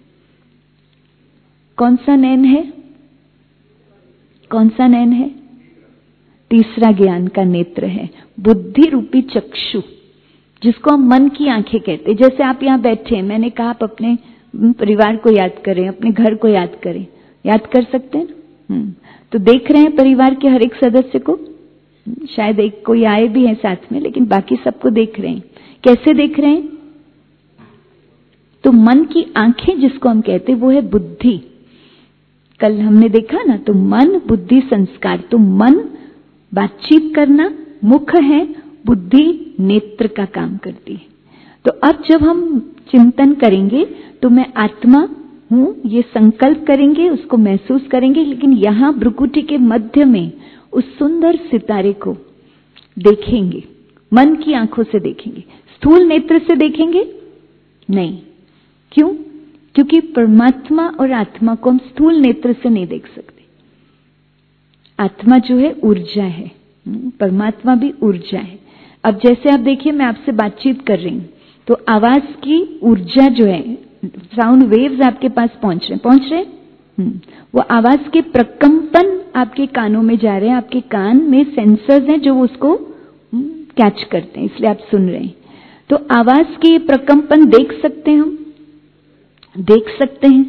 कौन सा नैन है? कौन सा नैन है? तीसरा ज्ञान का नेत्र है, बुद्धि रूपी चक्षु, जिसको हम मन की आंखें कहते हैं। जैसे आप यहाँ बैठे हैं, मैंने कहा आप अपने परिवार को याद करें, अपने घर को याद करें। याद कर सकते हैं? तो देख रहे हैं परिवार के हर एक सदस्य को। शायद एक कोई आए भी है साथ में, लेकिन बाकी सबको देख रहे हैं। कैसे देख रहे हैं? तो मन की आंखें जिसको हम कहते हैं वो है बुद्धि। कल हमने देखा ना, तो मन बुद्धि संस्कार। तो मन बातचीत करना मुख है, बुद्धि नेत्र का काम करती है। तो अब जब हम चिंतन करेंगे तो मैं आत्मा हूं, ये संकल्प करेंगे, उसको महसूस करेंगे, लेकिन यहां भ्रुकुटी के मध्य में उस सुंदर सितारे को देखेंगे। मन की आंखों से देखेंगे, स्थूल नेत्र से देखेंगे नहीं। क्यों? क्योंकि परमात्मा और आत्मा को हम स्थूल नेत्र से नहीं देख सकते। आत्मा जो है ऊर्जा है, परमात्मा भी ऊर्जा है। अब जैसे आप देखिए, मैं आपसे बातचीत कर रही हूं, तो आवाज की ऊर्जा जो है, साउंड वेव्स आपके पास पहुंच रहे वो आवाज के प्रकंपन आपके कानों में जा रहे हैं। आपके कान में सेंसर्स हैं जो उसको कैच करते हैं, इसलिए आप सुन रहे हैं। तो आवाज के प्रकंपन देख सकते हैं हम? देख सकते हैं,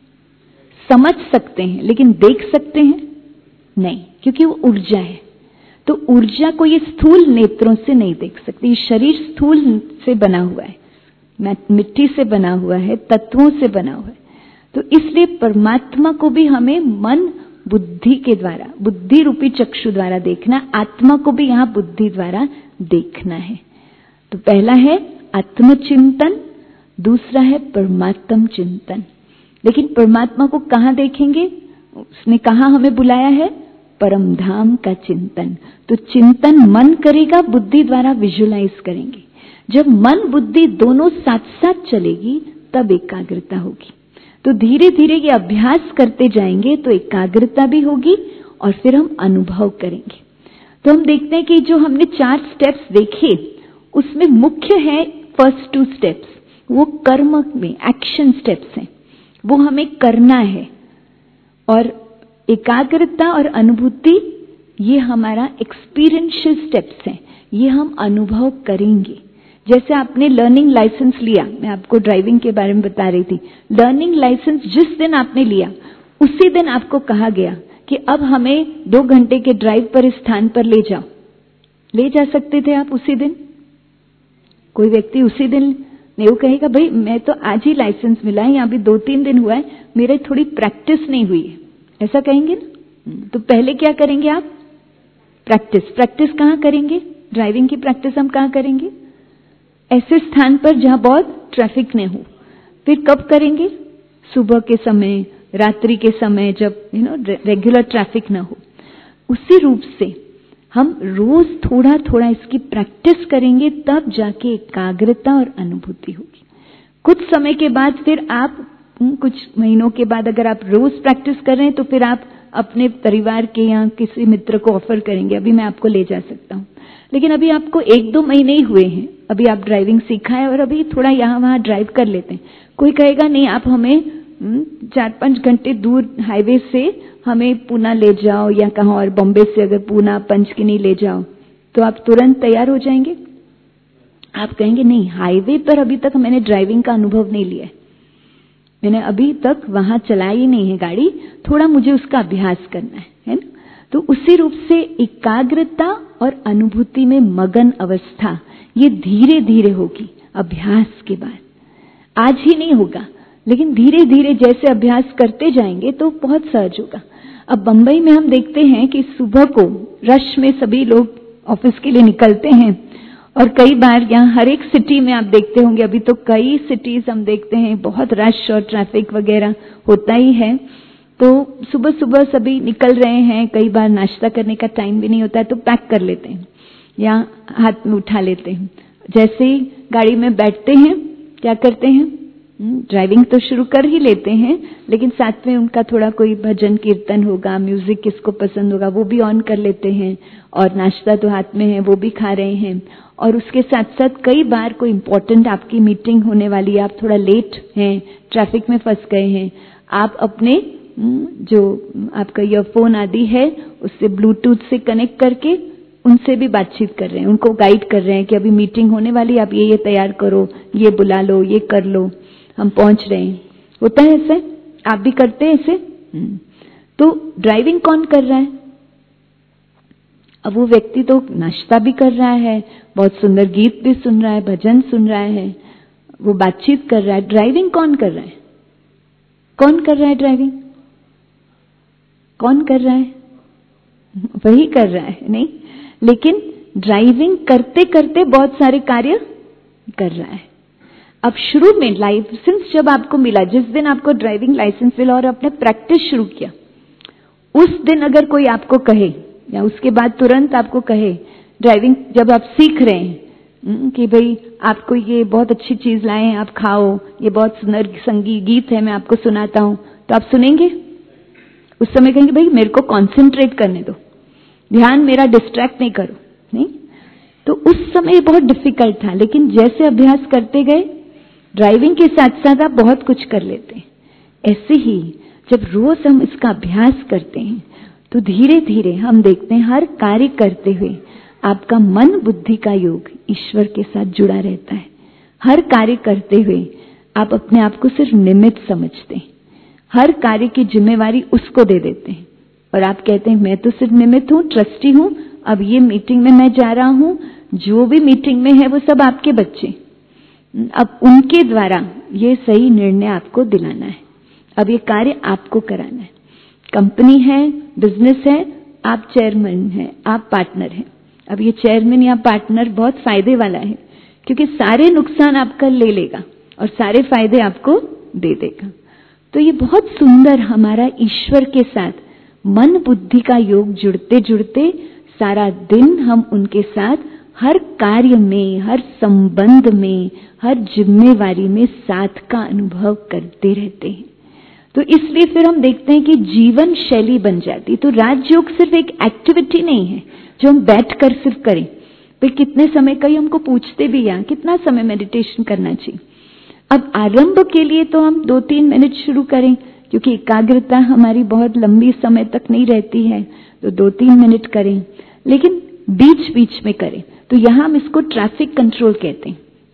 समझ सकते हैं, लेकिन देख सकते हैं नहीं, क्योंकि वो ऊर्जा है। तो ऊर्जा को ये स्थूल नेत्रों से नहीं देख सकते। ये शरीर स्थूल से बना हुआ है, मिट्टी से बना हुआ है, तत्वों से बना हुआ है। तो इसलिए परमात्मा को भी हमें मन बुद्धि के द्वारा, बुद्धि रूपी चक्षु द्वारा देखना, आत्मा को भी यहां बुद्धि द्वारा देखना है। तो पहला है आत्मचिंतन, दूसरा है परमात्म चिंतन। लेकिन परमात्मा को कहां देखेंगे? उसने कहां हमें बुलाया है? परम धाम का चिंतन। तो चिंतन मन करेगा, बुद्धि द्वारा विजुलाइज करेंगे। जब मन बुद्धि दोनों साथ साथ चलेगी तब एकाग्रता होगी। तो धीरे धीरे ये अभ्यास करते जाएंगे तो एकाग्रता भी होगी और फिर हम अनुभव करेंगे। तो हम देखते हैं कि जो हमने 4 स्टेप्स देखे उसमें मुख्य है फर्स्ट 2 स्टेप्स, वो कर्म में एक्शन स्टेप्स हैं, वो हमें करना है। और एकाग्रता और अनुभूति ये हमारा एक्सपीरियंशियल स्टेप्स हैं, ये हम अनुभव करेंगे। जैसे आपने लर्निंग लाइसेंस लिया, मैं आपको ड्राइविंग के बारे में बता रही थी, लर्निंग लाइसेंस जिस दिन आपने लिया उसी दिन आपको कहा गया कि अब हमें 2 घंटे के ड्राइव पर इस स्थान पर ले जाओ। ले जा सकते थे आप उसी दिन? कोई व्यक्ति उसी दिन नहीं, वो कहेगा भाई मैं तो आज ही लाइसेंस मिला है, यहाँ भी 2-3 दिन हुआ है, मेरे थोड़ी प्रैक्टिस नहीं हुई है, ऐसा कहेंगे ना। तो पहले क्या करेंगे आप? प्रैक्टिस कहाँ करेंगे? ड्राइविंग की प्रैक्टिस हम कहाँ करेंगे? ऐसे स्थान पर जहां बहुत ट्रैफिक न हो। फिर कब करेंगे? सुबह के समय, रात्रि के समय, जब रेगुलर ट्रैफिक ना हो। उसी रूप से हम रोज थोड़ा थोड़ा इसकी प्रैक्टिस करेंगे, तब जाके एकाग्रता और अनुभूति होगी। कुछ समय के बाद फिर आप, कुछ महीनों के बाद अगर आप रोज प्रैक्टिस कर रहे हैं तो फिर आप अपने परिवार के या किसी मित्र को ऑफर करेंगे, अभी मैं आपको ले जा सकता हूँ। लेकिन अभी आपको 1-2 महीने ही हुए हैं, अभी आप ड्राइविंग सीखा है और अभी थोड़ा यहाँ वहां ड्राइव कर लेते हैं। कोई कहेगा नहीं, आप हमें 4-5 घंटे दूर हाईवे से हमें पूना ले जाओ, या कहाँ और बॉम्बे से अगर पूना पंचकिनी ले जाओ, तो आप तुरंत तैयार हो जाएंगे? आप कहेंगे नहीं, हाईवे पर अभी तक मैंने ड्राइविंग का अनुभव नहीं लिया है, मैंने अभी तक वहां चलाई नहीं है गाड़ी, थोड़ा मुझे उसका अभ्यास करना है ना। तो उसी रूप से एकाग्रता और अनुभूति में मगन अवस्था ये धीरे धीरे होगी अभ्यास के बाद। आज ही नहीं होगा, लेकिन धीरे धीरे जैसे अभ्यास करते जाएंगे तो बहुत सहज होगा। अब बंबई में हम देखते हैं कि सुबह को रश में सभी लोग ऑफिस के लिए निकलते हैं, और कई बार यहाँ हर एक सिटी में आप देखते होंगे, अभी तो कई सिटीज हम देखते हैं बहुत रश और ट्रैफिक वगैरह होता ही है। तो सुबह सुबह सभी निकल रहे हैं, कई बार नाश्ता करने का टाइम भी नहीं होता है, तो पैक कर लेते हैं या हाथ में उठा लेते हैं। जैसे ही गाड़ी में बैठते हैं क्या करते हैं? ड्राइविंग तो शुरू कर ही लेते हैं, लेकिन साथ में उनका थोड़ा कोई भजन कीर्तन होगा, म्यूजिक किसको पसंद होगा वो भी ऑन कर लेते हैं, और नाश्ता तो हाथ में है वो भी खा रहे हैं। और उसके साथ साथ कई बार कोई इंपॉर्टेंट आपकी मीटिंग होने वाली है, आप थोड़ा लेट हैं, ट्रैफिक में फंस गए हैं, आप अपने जो आपका ईयरफोन आदि है उससे ब्लूटूथ से कनेक्ट करके उनसे भी बातचीत कर रहे हैं, उनको गाइड कर रहे हैं कि अभी मीटिंग होने वाली है, आप ये तैयार करो, ये बुला लो, ये कर लो, हम पहुंच रहे हैं। होता है ऐसे? आप भी करते हैं ऐसे? तो ड्राइविंग कौन कर रहा है? अब वो व्यक्ति तो नाश्ता भी कर रहा है, बहुत सुंदर गीत भी सुन रहा है, भजन सुन रहा है, वो बातचीत कर रहा है। ड्राइविंग कौन कर रहा है? कौन कर रहा है ड्राइविंग? कौन कर रहा है? वही कर रहा है, नहीं? लेकिन ड्राइविंग करते करते बहुत सारे कार्य कर रहा है। अब शुरू में लाइसेंस जब आपको मिला, जिस दिन आपको ड्राइविंग लाइसेंस मिला और आपने प्रैक्टिस शुरू किया, उस दिन अगर कोई आपको कहे या उसके बाद तुरंत आपको कहे, ड्राइविंग जब आप सीख रहे हैं कि भाई आपको ये बहुत अच्छी चीज लाए हैं, आप खाओ, ये बहुत सुंदर संगीत गीत है, मैं आपको सुनाता हूं, तो आप सुनेंगे? उस समय कहेंगे भाई मेरे को कंसंट्रेट करने दो, ध्यान मेरा डिस्ट्रैक्ट नहीं करो, नहीं? तो उस समय बहुत डिफिकल्ट था, लेकिन जैसे अभ्यास करते गए, ड्राइविंग के साथ साथ आप बहुत कुछ कर लेते हैं। ऐसे ही जब रोज हम इसका अभ्यास करते हैं तो धीरे धीरे हम देखते हैं हर कार्य करते हुए आपका मन बुद्धि का योग ईश्वर के साथ जुड़ा रहता है। हर कार्य करते हुए आप अपने आप को सिर्फ निमित्त समझते हैं, हर कार्य की जिम्मेवारी उसको दे देते हैं, और आप कहते हैं मैं तो सिर्फ निमित्त हूं, ट्रस्टी हूं, अब ये मीटिंग में मैं जा रहा हूं, जो भी मीटिंग में है वो सब आपके बच्चे, अब उनके द्वारा ये सही निर्णय आपको दिलाना है, अब ये कार्य आपको कराना है। कंपनी है, बिजनेस है, आप चेयरमैन हैं, आप पार्टनर हैं। अब ये चेयरमैन या पार्टनर बहुत फायदे वाला है, क्योंकि सारे नुकसान आपका ले लेगा और सारे फायदे आपको दे देगा। तो ये बहुत सुंदर हमारा ईश्वर के साथ मन बुद्धि का योग जुड़ते जुड़ते सारा दिन हम उनके साथ हर कार्य में, हर संबंध में, हर जिम्मेवारी में साथ का अनुभव करते रहते हैं। तो इसलिए फिर हम देखते हैं कि जीवन शैली बन जाती। तो राजयोग सिर्फ एक एक्टिविटी नहीं है जो हम बैठकर सिर्फ करें। फिर कितने समय का ही हमको पूछते भी हैं कितना समय मेडिटेशन करना चाहिए। अब आरंभ के लिए तो हम 2-3 मिनट शुरू करें, क्योंकि एकाग्रता हमारी बहुत लंबी समय तक नहीं रहती है, तो 2-3 मिनट करें, लेकिन बीच बीच में करें। तो यहाँ हम इसको ट्रैफिक कंट्रोल कहते हैं।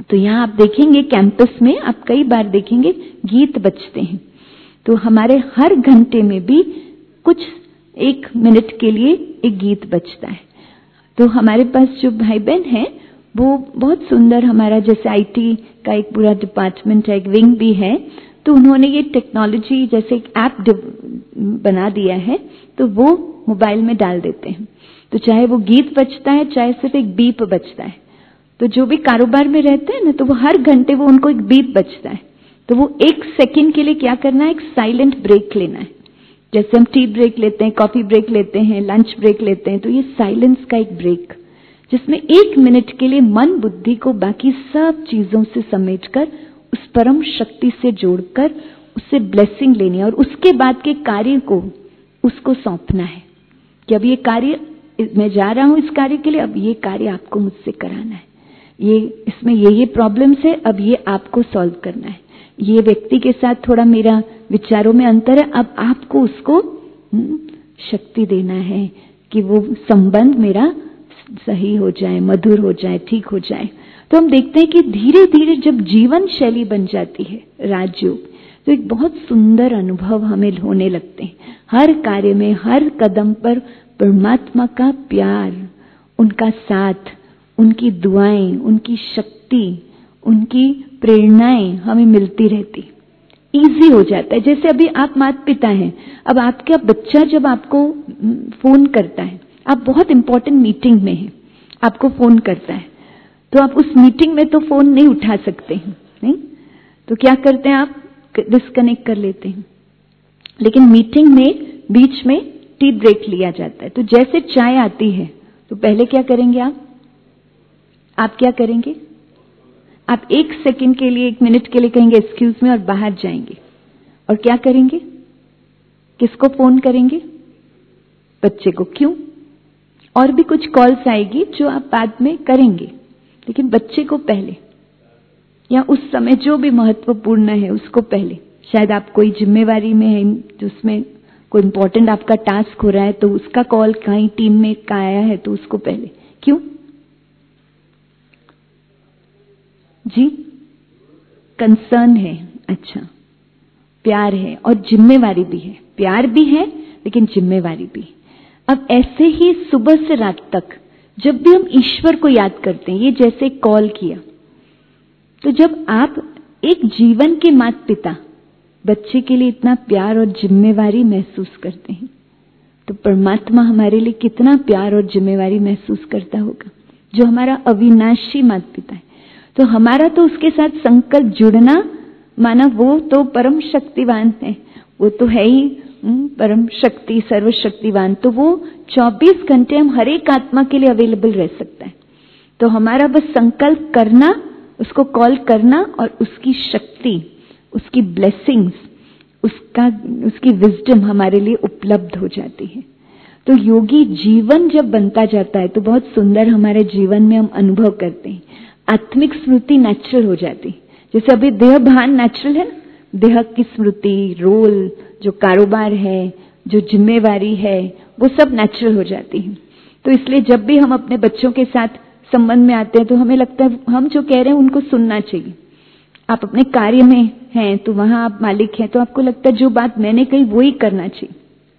तो यहाँ आप देखेंगे कैंपस में आप कई बार देखेंगे गीत बजते हैं। तो हमारे हर घंटे में भी कुछ 1 मिनट के लिए एक गीत बजता है। तो हमारे पास जो भाई बहन हैं वो बहुत सुंदर, हमारा जैसे आईटी का एक पूरा डिपार्टमेंट है, एक विंग भी है, तो उन्होंने ये टेक्नोलॉजी जैसे एक ऐप बना दिया है, तो वो मोबाइल में डाल देते हैं। तो चाहे वो गीत बजता है, चाहे सिर्फ एक बीप बजता है, तो जो भी कारोबार में रहते हैं ना, तो वो हर घंटे वो उनको एक बीप बजता है, तो वो 1 सेकंड के लिए क्या करना है, एक साइलेंट ब्रेक लेना है। जैसे हम टी ब्रेक लेते हैं, कॉफी ब्रेक लेते हैं, लंच ब्रेक लेते हैं, तो ये साइलेंस का एक ब्रेक, जिसमें 1 मिनट के लिए मन बुद्धि को बाकी सब चीजों से समेटकर उस परम शक्ति से जोड़कर उससे ब्लेसिंग लेनी है, और उसके बाद के कार्य को उसको सौंपना है कि अब ये कार्य मैं जा रहा हूं इस कार्य के लिए, अब ये कार्य आपको मुझसे कराना है, ये इसमें ये प्रॉब्लम्स है, अब ये आपको सॉल्व करना है, ये व्यक्ति के साथ थोड़ा मेरा विचारों में अंतर है, अब आपको उसको शक्ति देना है कि वो संबंध मेरा सही हो जाए, मधुर हो जाए, ठीक हो जाए। तो हम देखते हैं कि धीरे धीरे जब जीवन शैली बन जाती है राजयोग, तो एक बहुत सुंदर अनुभव हमें होने लगते हैं। हर कार्य में, हर कदम पर परमात्मा का प्यार, उनका साथ, उनकी दुआएं, उनकी शक्ति, उनकी प्रेरणाएं हमें मिलती रहती, इजी हो जाता है। जैसे अभी आप माता पिता हैं, अब आपका बच्चा जब आपको फोन करता है, आप बहुत इंपॉर्टेंट मीटिंग में हैं, आपको फोन करता है, तो आप उस मीटिंग में तो फोन नहीं उठा सकते हैं, नहीं? तो क्या करते हैं, आप डिस्कनेक्ट कर लेते हैं। लेकिन मीटिंग में बीच में टी ब्रेक लिया जाता है, तो जैसे चाय आती है तो पहले क्या करेंगे आप क्या करेंगे, आप 1 सेकंड के लिए, 1 मिनट के लिए कहेंगे एक्सक्यूज मी और बाहर जाएंगे, और क्या करेंगे, किसको फोन करेंगे, बच्चे को। क्यों? और भी कुछ कॉल्स आएगी जो आप बाद में करेंगे, लेकिन बच्चे को पहले, या उस समय जो भी महत्वपूर्ण है उसको पहले। शायद आप कोई जिम्मेवारी में है जिसमें कोई इंपॉर्टेंट आपका टास्क हो रहा है, तो उसका कॉल कहीं टीम में का आया है तो उसको पहले। क्यों जी? कंसर्न है, अच्छा, प्यार है और जिम्मेवारी भी है। प्यार भी है लेकिन जिम्मेवारी भी। अब ऐसे ही सुबह से रात तक जब भी हम ईश्वर को याद करते हैं, ये जैसे कॉल किया, तो जब आप एक जीवन के माता पिता बच्चे के लिए इतना प्यार और जिम्मेवारी महसूस करते हैं, तो परमात्मा हमारे लिए कितना प्यार और जिम्मेवारी महसूस करता होगा, जो हमारा अविनाशी माता पिता है। तो हमारा तो उसके साथ संकल्प जुड़ना, माना वो तो परम शक्तिवान है, वो तो है ही परम शक्ति, सर्वशक्तिवान, तो वो 24 घंटे हम हर एक आत्मा के लिए अवेलेबल रह सकता है। तो हमारा बस संकल्प करना, उसको कॉल करना, और उसकी शक्ति, उसकी ब्लेसिंग्स, उसकी विजडम हमारे लिए उपलब्ध हो जाती है। तो योगी जीवन जब बनता जाता है तो बहुत सुंदर हमारे जीवन में हम अनुभव करते हैं। आत्मिक स्मृति नेचुरल हो जाती, जैसे अभी देह भान नेचुरल है, देह की स्मृति, रोल, जो कारोबार है, जो जिम्मेवारी है, वो सब नेचुरल हो जाती है। तो इसलिए जब भी हम अपने बच्चों के साथ संबंध में आते हैं तो हमें लगता है हम जो कह रहे हैं उनको सुनना चाहिए। आप अपने कार्य में हैं तो वहां आप मालिक हैं, तो आपको लगता है जो बात मैंने कही वो ही करना चाहिए।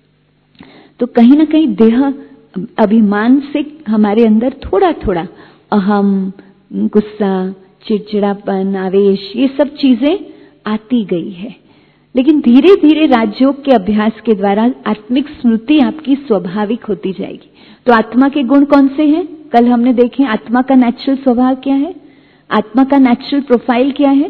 तो कहीं ना कहीं देह अभिमान से हमारे अंदर थोड़ा थोड़ा अहम, गुस्सा, चिड़चिड़ापन, आवेश, ये सब चीजें आती गई है। लेकिन धीरे धीरे राजयोग के अभ्यास के द्वारा आत्मिक स्मृति आपकी स्वाभाविक होती जाएगी। तो आत्मा के गुण कौन से हैं? कल हमने देखे आत्मा का नेचुरल स्वभाव क्या है, आत्मा का नेचुरल प्रोफाइल क्या है।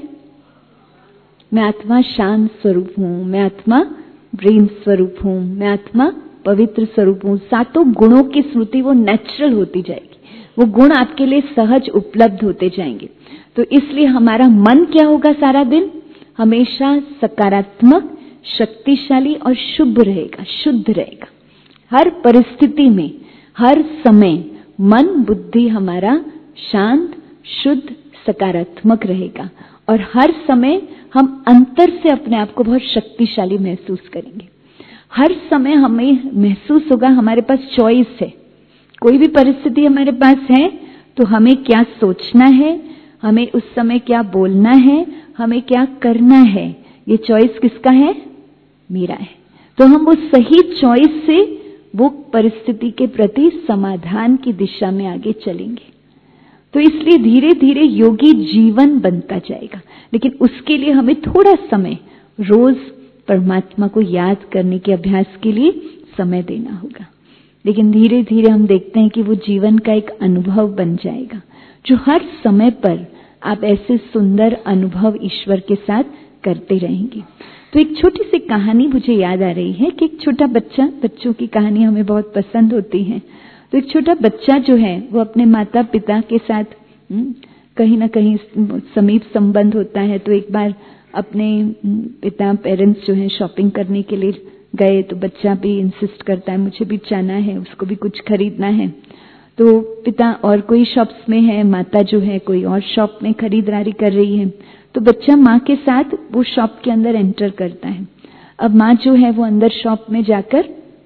मैं आत्मा शांत स्वरूप हूं, मैं आत्मा प्रेम स्वरूप हूं, मैं आत्मा पवित्र स्वरूप हूं। 7 गुणों की स्मृति वो नेचुरल होती जाएगी, वो गुण आपके लिए सहज उपलब्ध होते जाएंगे। तो इसलिए हमारा मन क्या होगा, सारा दिन हमेशा सकारात्मक, शक्तिशाली और शुभ रहेगा, शुद्ध रहेगा। हर परिस्थिति में, हर समय मन बुद्धि हमारा शांत, शुद्ध, सकारात्मक रहेगा, और हर समय हम अंतर से अपने आप को बहुत शक्तिशाली महसूस करेंगे। हर समय हमें महसूस होगा हमारे पास चॉइस है। कोई भी परिस्थिति हमारे पास है तो हमें क्या सोचना है, हमें उस समय क्या बोलना है, हमें क्या करना है, ये चॉइस किसका है? मेरा है। तो हम वो सही चॉइस से वो परिस्थिति के प्रति समाधान की दिशा में आगे चलेंगे। तो इसलिए धीरे धीरे योगी जीवन बनता जाएगा, लेकिन उसके लिए हमें थोड़ा समय रोज परमात्मा को याद करने के अभ्यास के लिए समय देना होगा। लेकिन धीरे धीरे हम देखते हैं कि वो जीवन का एक अनुभव बन जाएगा, जो हर समय पर आप ऐसे सुंदर अनुभव ईश्वर के साथ करते रहेंगे। तो एक छोटी सी कहानी मुझे याद आ रही है कि एक छोटा बच्चा, बच्चों की कहानी हमें बहुत पसंद होती है। तो एक छोटा बच्चा जो है वो अपने माता पिता के साथ कहीं ना कहीं समीप संबंध होता है। तो एक बार अपने पिता पेरेंट्स जो है शॉपिंग करने के लिए गए, तो बच्चा भी इंसिस्ट करता है मुझे भी जाना है, उसको भी कुछ खरीदना है। तो पिता और कोई शॉप्स में है, माता जो है कोई और शॉप में खरीदारी कर रही है। तो बच्चा माँ के साथ वो शॉप के अंदर एंटर करता है। अब माँ जो है वो अंदर शॉप में जाकर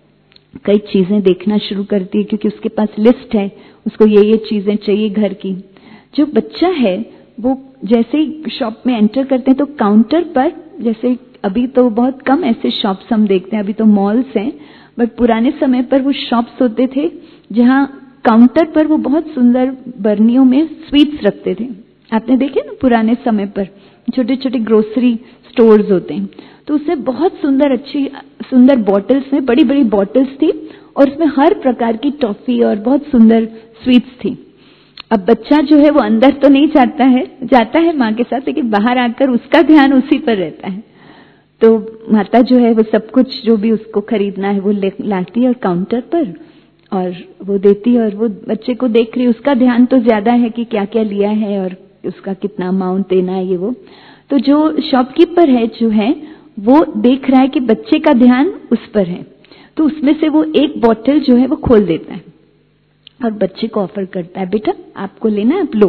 कई चीजें देखना शुरू करती है, क्योंकि उसके पास लिस्ट है, उसको ये चीजें चाहिए घर की। जो बच्चा है वो जैसे ही शॉप में एंटर करते हैं तो काउंटर पर, जैसे अभी तो बहुत कम ऐसे शॉप्स हम देखते हैं, अभी तो मॉल्स हैं, बट पुराने समय पर वो शॉप्स होते थे जहाँ काउंटर पर वो बहुत सुंदर बर्नियों में स्वीट्स रखते थे। आपने देखे ना, पुराने समय पर छोटे छोटे ग्रोसरी स्टोर्स होते हैं, तो उसमें बहुत सुंदर अच्छी सुंदर बॉटल्स में बड़ी बड़ी बॉटल्स थी और उसमें हर प्रकार की टॉफी और बहुत सुंदर स्वीट्स थी। अब बच्चा जो है वो अंदर तो नहीं जाता है माँ के साथ, लेकिन बाहर आकर उसका ध्यान उसी पर रहता है। तो माता जो है वो सब कुछ जो भी उसको खरीदना है वो लाती है और काउंटर पर और वो देती है, और वो बच्चे को देख रही, उसका ध्यान तो ज्यादा है कि क्या क्या लिया है और उसका कितना अमाउंट देना है ये वो। तो जो शॉपकीपर है जो है वो देख रहा है कि बच्चे का ध्यान उस पर है, तो उसमें से वो एक बोतल जो है वो खोल देता है और बच्चे को ऑफर करता है, बेटा आपको लेना है, आप लो।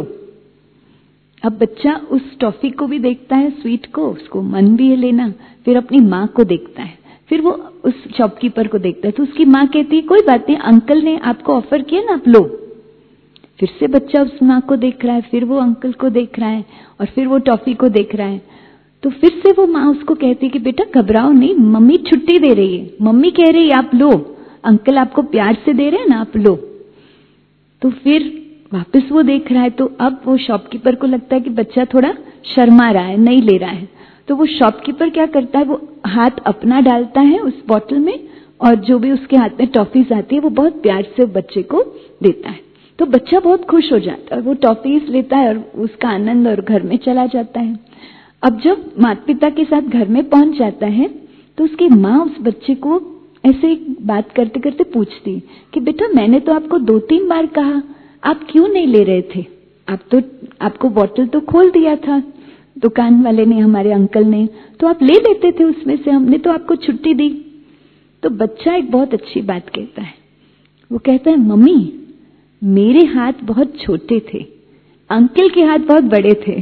अब बच्चा उस टॉफी को भी देखता है, स्वीट को, उसको मन भी है लेना, फिर अपनी माँ को देखता है, फिर वो उस शॉपकीपर को देखता है। तो उसकी माँ कहती है कोई बात नहीं, अंकल ने आपको ऑफर किया ना, आप लो। फिर से बच्चा उस माँ को देख रहा है, फिर वो अंकल को देख रहा है और फिर वो टॉफी को देख रहा है। तो फिर से वो माँ उसको कहती है कि बेटा घबराओ नहीं, मम्मी छुट्टी दे रही है, मम्मी कह रही है आप लो, अंकल आपको प्यार से दे रहे हैं ना, आप लो। तो फिर वापस वो देख रहा है, तो अब वो शॉपकीपर को लगता है कि बच्चा थोड़ा शर्मा रहा है, नहीं ले रहा है। तो वो शॉपकीपर क्या करता है, वो हाथ अपना डालता है उस बोतल में और जो भी उसके हाथ में टॉफीज आती है वो बहुत प्यार से बच्चे को देता है। तो बच्चा बहुत खुश हो जाता है और वो टॉफीज लेता है और उसका आनंद और घर में चला जाता है। अब जब माता पिता के साथ घर में पहुंच जाता है तो उसकी माँ उस बच्चे को ऐसे बात करते करते पूछती कि बेटा मैंने तो आपको 2-3 बार कहा, आप क्यों नहीं ले रहे थे? आपको बोतल तो खोल दिया था दुकान वाले ने, हमारे अंकल ने, तो आप ले लेते थे उसमें से, हमने तो आपको छुट्टी दी। तो बच्चा एक बहुत अच्छी बात कहता है, वो कहता है मम्मी मेरे हाथ बहुत छोटे थे, अंकल के हाथ बहुत बड़े थे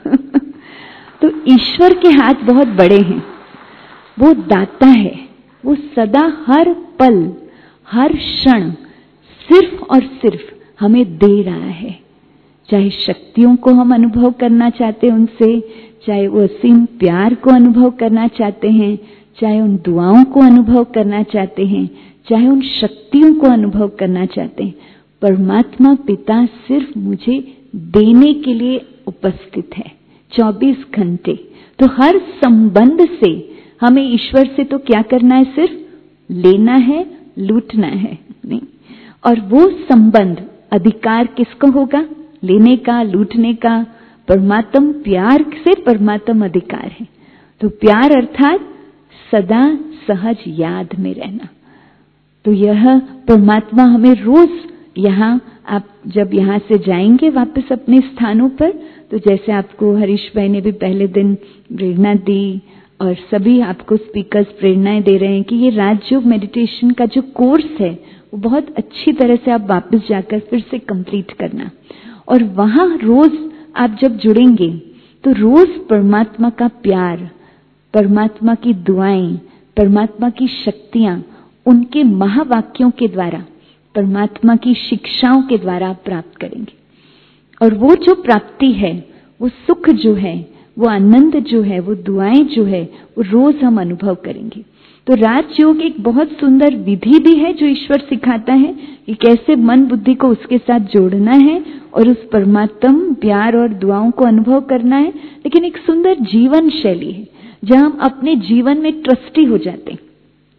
तो ईश्वर के हाथ बहुत बड़े हैं, वो दाता है, वो सदा हर पल हर क्षण सिर्फ और सिर्फ हमें दे रहा है। चाहे शक्तियों को हम अनुभव करना चाहते हैं उनसे, चाहे वो असीम प्यार को अनुभव करना चाहते हैं, चाहे उन दुआओं को अनुभव करना चाहते हैं, चाहे उन शक्तियों को अनुभव करना चाहते हैं, परमात्मा पिता सिर्फ मुझे देने के लिए उपस्थित है 24 घंटे। तो हर संबंध से हमें ईश्वर से तो क्या करना है, सिर्फ लेना है, लूटना है नहीं। और वो संबंध अधिकार किसको होगा, लेने का, लूटने का? परमात्म प्यार से परमात्म अधिकार है। तो प्यार अर्थात सदा सहज याद में रहना। तो यह परमात्मा हमें रोज यहाँ, आप जब यहाँ से जाएंगे वापस अपने स्थानों पर, तो जैसे आपको हरीश भाई ने भी पहले दिन प्रेरणा दी और सभी आपको स्पीकर्स प्रेरणाएं दे रहे हैं कि ये राजयोग मेडिटेशन का जो कोर्स है वो बहुत अच्छी तरह से आप वापस जाकर फिर से कंप्लीट करना। और वहां रोज आप जब जुड़ेंगे तो रोज परमात्मा का प्यार, परमात्मा की दुआएं, परमात्मा की शक्तियां, उनके महावाक्यों के द्वारा, परमात्मा की शिक्षाओं के द्वारा आप प्राप्त करेंगे। और वो जो प्राप्ति है वो सुख जो है, वो आनंद जो है, वो दुआएं जो है, वो रोज हम अनुभव करेंगे। तो राजयोग एक बहुत सुंदर विधि भी है जो ईश्वर सिखाता है कि कैसे मन बुद्धि को उसके साथ जोड़ना है और उस परमात्म प्यार और दुआओं को अनुभव करना है। लेकिन एक सुंदर जीवन शैली है जहां हम अपने जीवन में ट्रस्टी हो जाते हैं,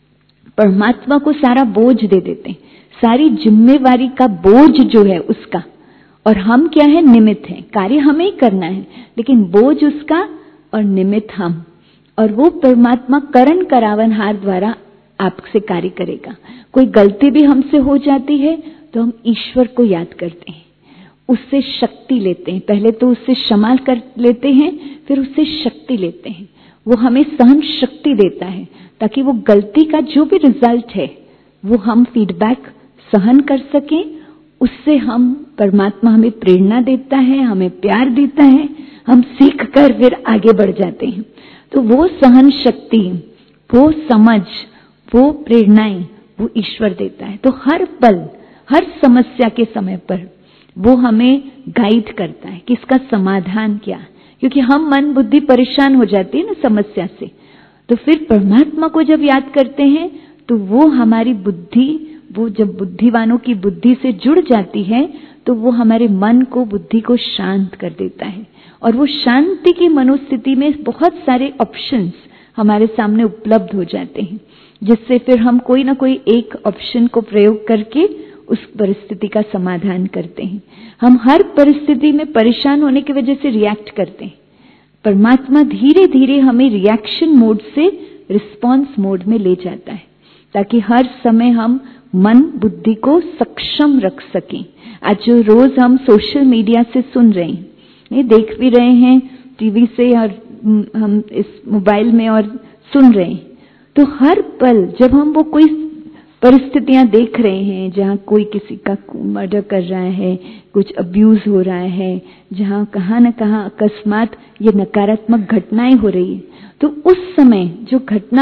परमात्मा को सारा बोझ दे देते हैं, सारी जिम्मेवारी का बोझ जो है उसका, और हम क्या है, निमित्त हैं। कार्य हमें ही करना है लेकिन बोझ उसका और निमित्त हम। और वो परमात्मा करण करावनहार द्वारा आपसे कार्य करेगा। कोई गलती भी हमसे हो जाती है तो हम ईश्वर को याद करते हैं, उससे शक्ति लेते हैं। पहले तो उससे क्षमा कर लेते हैं, फिर उससे शक्ति लेते हैं। वो हमें सहन शक्ति देता है ताकि वो गलती का जो भी रिजल्ट है वो हम फीडबैक सहन कर सकें। उससे हम, परमात्मा हमें प्रेरणा देता है, हमें प्यार देता है, हम सीख कर फिर आगे बढ़ जाते हैं। तो वो सहन शक्ति, वो समझ, वो प्रेरणाएं वो ईश्वर देता है। तो हर पल, हर समस्या के समय पर वो हमें गाइड करता है कि इसका समाधान क्या, क्योंकि हम मन बुद्धि परेशान हो जाती है ना समस्या से। तो फिर परमात्मा को जब याद करते हैं तो वो हमारी बुद्धि, वो जब बुद्धिवानों की बुद्धि से जुड़ जाती है तो वो हमारे मन को, बुद्धि को शांत कर देता है। और वो शांति की मनोस्थिति में बहुत सारे ऑप्शंस हमारे सामने उपलब्ध हो जाते हैं, जिससे फिर हम कोई ना कोई एक ऑप्शन को प्रयोग करके उस परिस्थिति का समाधान करते हैं। हम हर परिस्थिति में परेशान होने की वजह से रिएक्ट करते हैं। परमात्मा धीरे धीरे हमें रिएक्शन मोड से रिस्पॉन्स मोड में ले जाता है ताकि हर समय हम मन बुद्धि को सक्षम रख सकें। आज जो रोज हम सोशल मीडिया से सुन रहे हैं, नहीं देख भी रहे हैं टीवी से और हम इस मोबाइल में और सुन रहे हैं, तो हर पल जब हम वो कोई परिस्थितियां देख रहे हैं जहां कोई किसी का मर्डर कर रहा है, कुछ अब्यूज हो रहा है, जहां कहां न कहां अकस्मात ये नकारात्मक घटनाएं हो रही है, तो उस समय जो घटना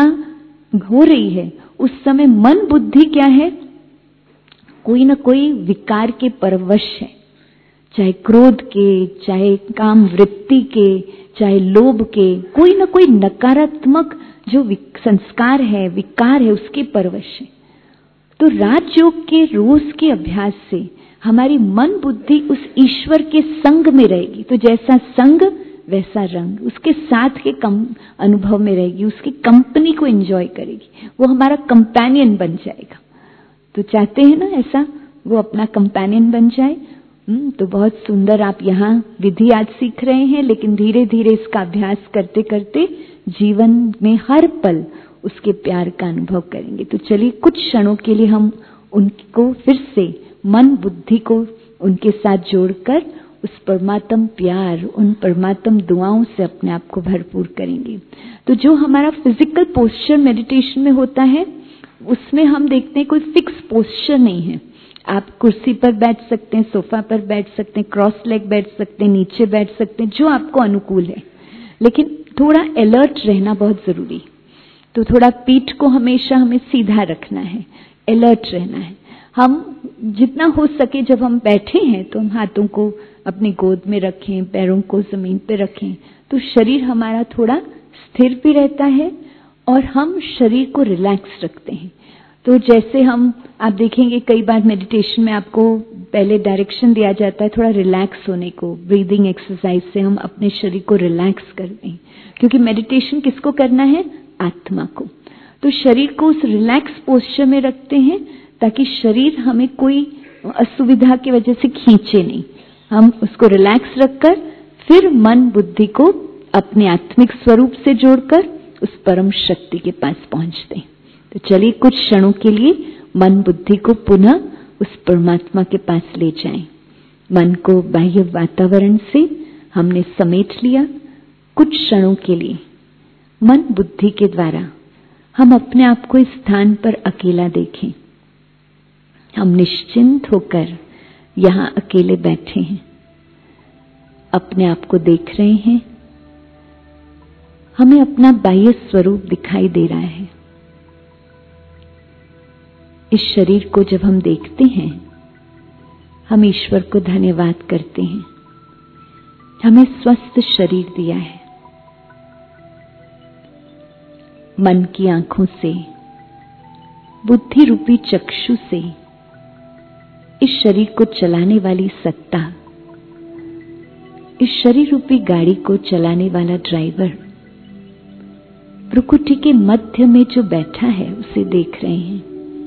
हो रही है उस समय मन बुद्धि क्या है, कोई न कोई विकार के परवश है, चाहे क्रोध के, चाहे काम वृत्ति के, चाहे लोभ के, कोई न कोई नकारात्मक जो संस्कार है, विकार है, उसके परवश है। तो राजयोग के रोज के अभ्यास से हमारी मन बुद्धि उस ईश्वर के संग में रहेगी। तो जैसा संग वैसा रंग, उसके साथ के अनुभव में रहेगी, उसकी कंपनी को एंजॉय करेगी, वो हमारा कंपेनियन बन जाएगा। तो चाहते हैं ना ऐसा, वो अपना कंपेनियन बन जाए। तो बहुत सुंदर आप यहाँ विधि आज सीख रहे हैं, लेकिन धीरे धीरे इसका अभ्यास करते करते जीवन में हर पल उसके प्यार का अनुभव करेंगे। तो चलिए कुछ क्षणों के लिए हम उनको फिर से मन बुद्धि को उनके साथ जोड़कर उस परमात्म प्यार, उन परमात्म दुआओं से अपने आप को भरपूर करेंगे। तो जो हमारा फिजिकल पोस्चर मेडिटेशन में होता है उसमें हम देखते हैं कोई फिक्स पोस्चर नहीं है। आप कुर्सी पर बैठ सकते हैं, सोफा पर बैठ सकते हैं, क्रॉस लेग बैठ सकते हैं, नीचे बैठ सकते हैं, जो आपको अनुकूल है। लेकिन थोड़ा अलर्ट रहना बहुत जरूरी। तो थोड़ा पीठ को हमेशा हमें सीधा रखना है, अलर्ट रहना है। हम जितना हो सके जब हम बैठे हैं तो हम हाथों को अपनी गोद में रखें, पैरों को जमीन पे रखें, तो शरीर हमारा थोड़ा स्थिर भी रहता है और हम शरीर को रिलैक्स रखते हैं। तो जैसे आप देखेंगे कई बार मेडिटेशन में आपको पहले डायरेक्शन दिया जाता है थोड़ा रिलैक्स होने को, ब्रीदिंग एक्सरसाइज से हम अपने शरीर को रिलैक्स करते हैं, क्योंकि मेडिटेशन किसको करना है, आत्मा को। तो शरीर को उस रिलैक्स पोस्चर में रखते हैं ताकि शरीर हमें कोई असुविधा की वजह से खींचे नहीं। हम उसको रिलैक्स रखकर फिर मन बुद्धि को अपने आत्मिक स्वरूप से जोड़कर उस परम शक्ति के पास पहुंचते हैं। तो चलिए कुछ क्षणों के लिए मन बुद्धि को पुनः उस परमात्मा के पास ले जाएं। मन को बाह्य वातावरण से हमने समेट लिया। कुछ क्षणों के लिए मन बुद्धि के द्वारा हम अपने आप को इस स्थान पर अकेला देखें। हम निश्चिंत होकर यहाँ अकेले बैठे हैं, अपने आप को देख रहे हैं। हमें अपना बाह्य स्वरूप दिखाई दे रहा है। इस शरीर को जब हम देखते हैं हम ईश्वर को धन्यवाद करते हैं। हमें स्वस्थ शरीर दिया है। मन की आंखों से, बुद्धि रूपी चक्षु से इस शरीर को चलाने वाली सत्ता, इस शरीर रूपी गाड़ी को चलाने वाला ड्राइवर प्रकृति के मध्य में जो बैठा है उसे देख रहे हैं।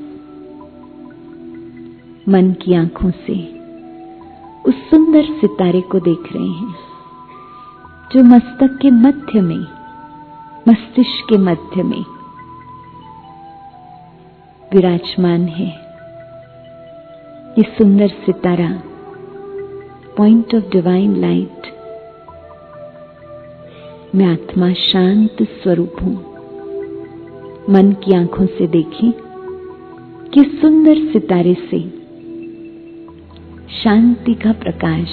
मन की आंखों से उस सुंदर सितारे को देख रहे हैं जो मस्तक के मध्य में, मस्तिष्क के मध्य में विराजमान है। ये सुंदर सितारा पॉइंट ऑफ डिवाइन लाइट। मैं आत्मा शांत स्वरूप हूं। मन की आंखों से देखें कि सुंदर सितारे से शांति का प्रकाश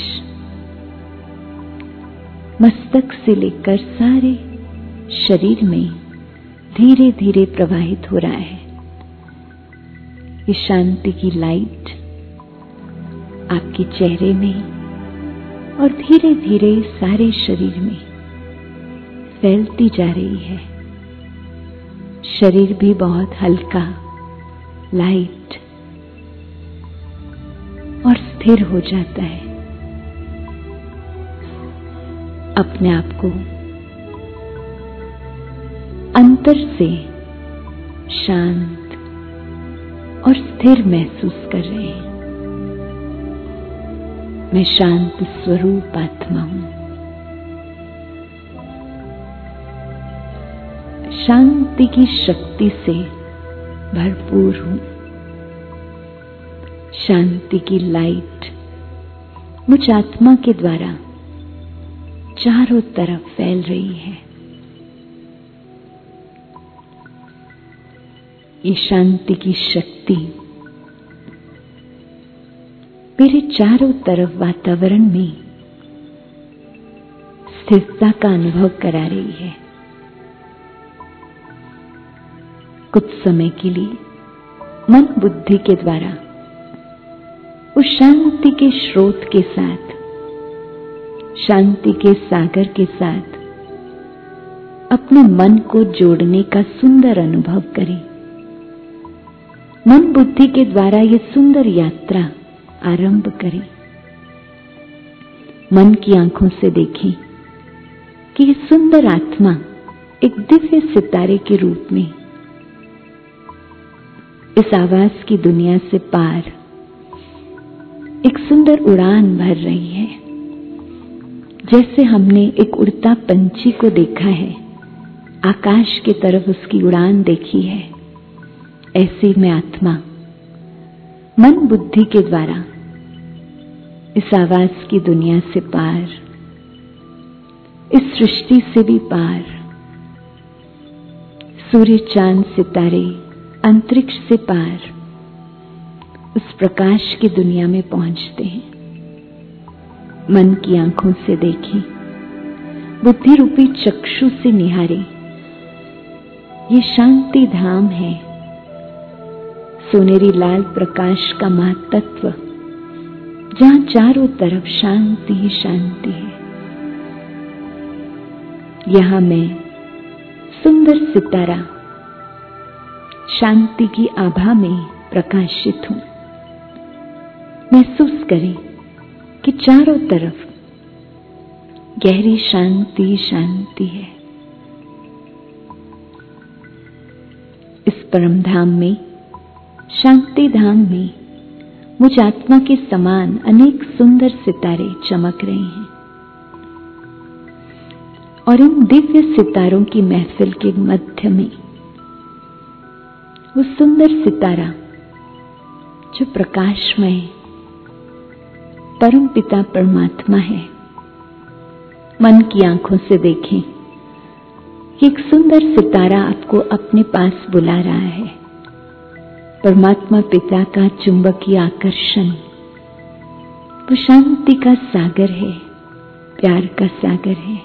मस्तक से लेकर सारे शरीर में धीरे धीरे प्रवाहित हो रहा है। ये शांति की लाइट आपके चेहरे में और धीरे धीरे सारे शरीर में फैलती जा रही है। शरीर भी बहुत हल्का, लाइट और स्थिर हो जाता है। अपने आप को अंतर से शांत और स्थिर महसूस कर रहे हैं। मैं शांत स्वरूप आत्मा हूं। शांति की शक्ति से भरपूर हूं। शांति की लाइट मुझ आत्मा के द्वारा चारों तरफ फैल रही है। ये शांति की शक्ति मेरे चारों तरफ वातावरण में स्थिरता का अनुभव करा रही है। कुछ समय के लिए मन बुद्धि के द्वारा उस शांति के स्रोत के साथ, शांति के सागर के साथ अपने मन को जोड़ने का सुंदर अनुभव करें। मन बुद्धि के द्वारा ये सुंदर यात्रा आरंभ करें। मन की आंखों से देखें कि ये सुंदर आत्मा एक दिव्य सितारे के रूप में इस आवाज की दुनिया से पार एक सुंदर उड़ान भर रही है। जैसे हमने एक उड़ता पंछी को देखा है, आकाश की तरफ उसकी उड़ान देखी है, ऐसी मैं आत्मा मन बुद्धि के द्वारा इस आवाज की दुनिया से पार, इस सृष्टि से भी पार, सूर्य चांद सितारे अंतरिक्ष से पार उस प्रकाश की दुनिया में पहुंचते हैं। मन की आंखों से देखें, बुद्धि रूपी चक्षु से निहारें। ये शांति धाम है। सोनेरी लाल प्रकाश का महातत्व, जहां चारों तरफ शांति ही शांति है। यहां मैं सुंदर सितारा शांति की आभा में प्रकाशित हूं। महसूस करें कि चारों तरफ गहरी शांति शांति है। इस परम धाम में, शांति धाम में मुझ आत्मा के समान अनेक सुंदर सितारे चमक रहे हैं और इन दिव्य सितारों की महफिल के मध्य में वो सुंदर सितारा जो प्रकाशमय परम पिता परमात्मा है। मन की आंखों से देखें, एक सुंदर सितारा आपको अपने पास बुला रहा है। परमात्मा पिता का चुंबकीय आकर्षण वो शांति का सागर है, प्यार का सागर है।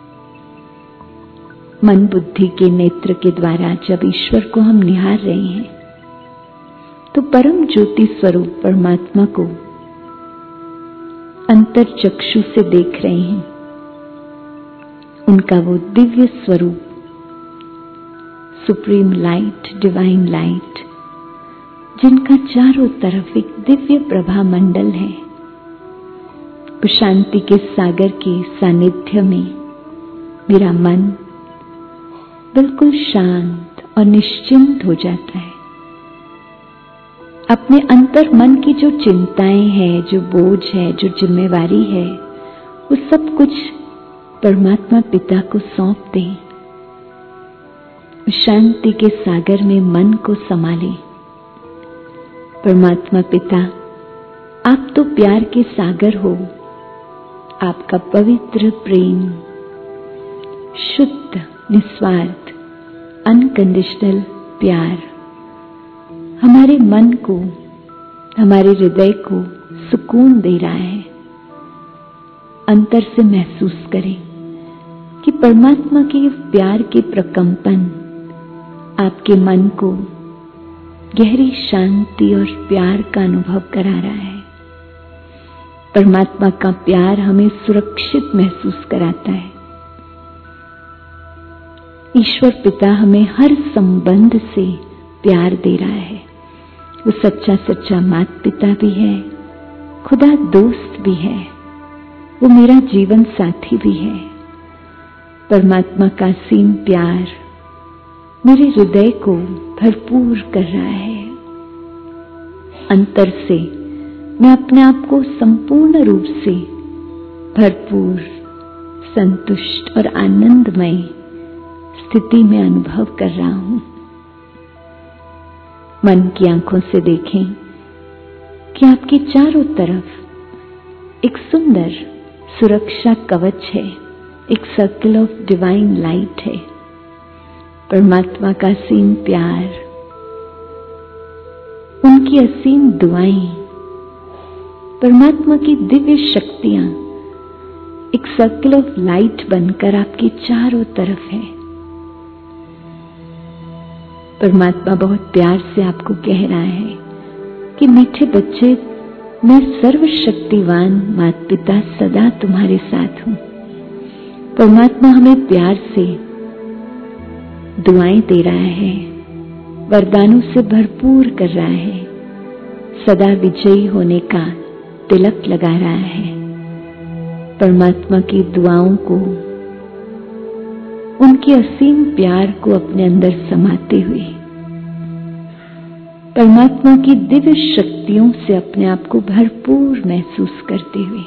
मन बुद्धि के नेत्र के द्वारा जब ईश्वर को हम निहार रहे हैं तो परम ज्योति स्वरूप परमात्मा को अंतर चक्षु से देख रहे हैं। उनका वो दिव्य स्वरूप, सुप्रीम लाइट, डिवाइन लाइट, जिनका चारों तरफ एक दिव्य प्रभा मंडल है, उस शांति के सागर के सानिध्य में मेरा मन बिल्कुल शांत और निश्चिंत हो जाता है। अपने अंतर मन की जो चिंताएं हैं, जो बोझ है, जो जिम्मेवारी है, वो सब कुछ परमात्मा पिता को सौंप दें। शांति के सागर में मन को संभाले। परमात्मा पिता, आप तो प्यार के सागर हो। आपका पवित्र प्रेम, शुद्ध, निस्वार्थ, अनकंडीशनल प्यार हमारे मन को, हमारे हृदय को सुकून दे रहा है। अंतर से महसूस करें कि परमात्मा के प्यार के प्रकंपन आपके मन को गहरी शांति और प्यार का अनुभव करा रहा है। परमात्मा का प्यार हमें सुरक्षित महसूस कराता है। ईश्वर पिता हमें हर संबंध से प्यार दे रहा है। वो सच्चा सच्चा माता पिता भी है, खुदा दोस्त भी है, वो मेरा जीवन साथी भी है। परमात्मा का असीम प्यार मेरे हृदय को भरपूर कर रहा है। अंतर से मैं अपने आप को संपूर्ण रूप से भरपूर, संतुष्ट और आनंदमय स्थिति में अनुभव कर रहा हूं। मन की आंखों से देखें कि आपके चारों तरफ एक सुंदर सुरक्षा कवच है, एक सर्कल ऑफ डिवाइन लाइट है। परमात्मा का असीम प्यार, उनकी असीम दुआएं, परमात्मा की दिव्य शक्तियां एक सर्कल ऑफ लाइट बनकर आपके चारों तरफ है। परमात्मा बहुत प्यार से आपको कह रहा है कि मीठे बच्चे, मैं सर्वशक्तिवान माता पिता सदा तुम्हारे साथ हूं। परमात्मा हमें प्यार से दुआएं दे रहा है, वरदानों से भरपूर कर रहा है, सदा विजयी होने का तिलक लगा रहा है। परमात्मा की दुआओं को, उनके असीम प्यार को अपने अंदर समाते हुए, परमात्मा की दिव्य शक्तियों से अपने आप को भरपूर महसूस करते हुए,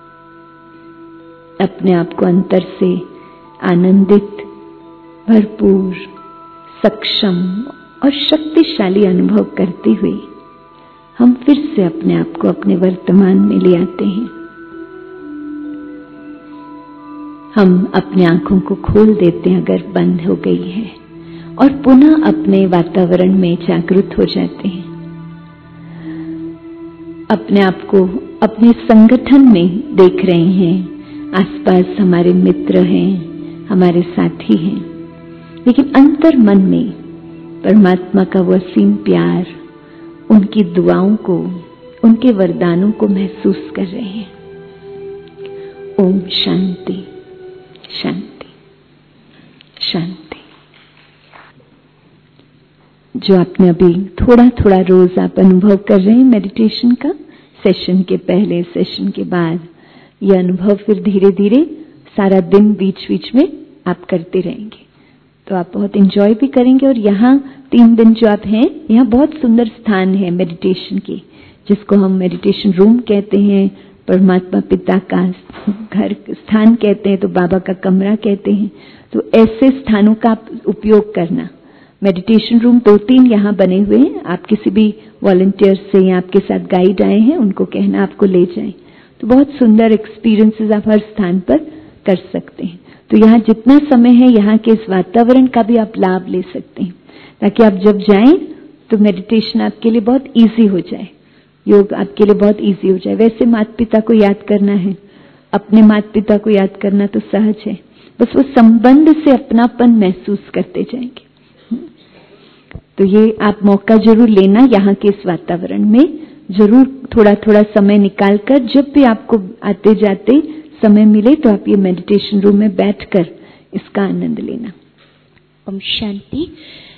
अपने आप को अंतर से आनंदित, भरपूर, सक्षम और शक्तिशाली अनुभव करते हुए हम फिर से अपने आप को अपने वर्तमान में ले आते हैं। हम अपनी आंखों को खोल देते हैं अगर बंद हो गई है, और पुनः अपने वातावरण में जागृत हो जाते हैं। अपने आप को अपने संगठन में देख रहे हैं। आसपास हमारे मित्र हैं, हमारे साथी हैं, लेकिन अंतर मन में परमात्मा का वो असीम प्यार, उनकी दुआओं को, उनके वरदानों को महसूस कर रहे हैं। ओम शांति, शांति, शांति। जो आपने अभी थोड़ा थोड़ा रोज आप अनुभव कर रहे हैं मेडिटेशन का, सेशन के पहले, सेशन के बाद, यह अनुभव फिर धीरे धीरे सारा दिन बीच बीच में आप करते रहेंगे, तो आप बहुत एंजॉय भी करेंगे। और यहाँ 3 दिन जो आप हैं, यहाँ बहुत सुंदर स्थान है मेडिटेशन के, जिसको हम मेडिटेशन रूम कहते हैं, परमात्मा पिता का घर स्थान कहते हैं, तो बाबा का कमरा कहते हैं। तो ऐसे स्थानों का आप उपयोग करना। मेडिटेशन रूम 2-3 यहाँ बने हुए हैं। आप किसी भी वॉलंटियर से या आपके साथ गाइड आए हैं, उनको कहना आपको ले जाएं। तो बहुत सुंदर एक्सपीरियंसेस आप हर स्थान पर कर सकते हैं। तो यहाँ जितना समय है, यहाँ के इस वातावरण का भी आप लाभ ले सकते हैं, ताकि आप जब जाएं तो मेडिटेशन आपके लिए बहुत इजी हो जाए, योग आपके लिए बहुत इजी हो जाए। वैसे माता पिता को याद करना है, अपने माता पिता को याद करना तो सहज है, बस वो संबंध से अपनापन महसूस करते जाएंगे। तो ये आप मौका जरूर लेना, यहाँ के इस वातावरण में जरूर थोड़ा थोड़ा समय निकालकर, जब भी आपको आते जाते समय मिले तो आप ये मेडिटेशन रूम में बैठकर इसका आनंद लेना। ओम शांति।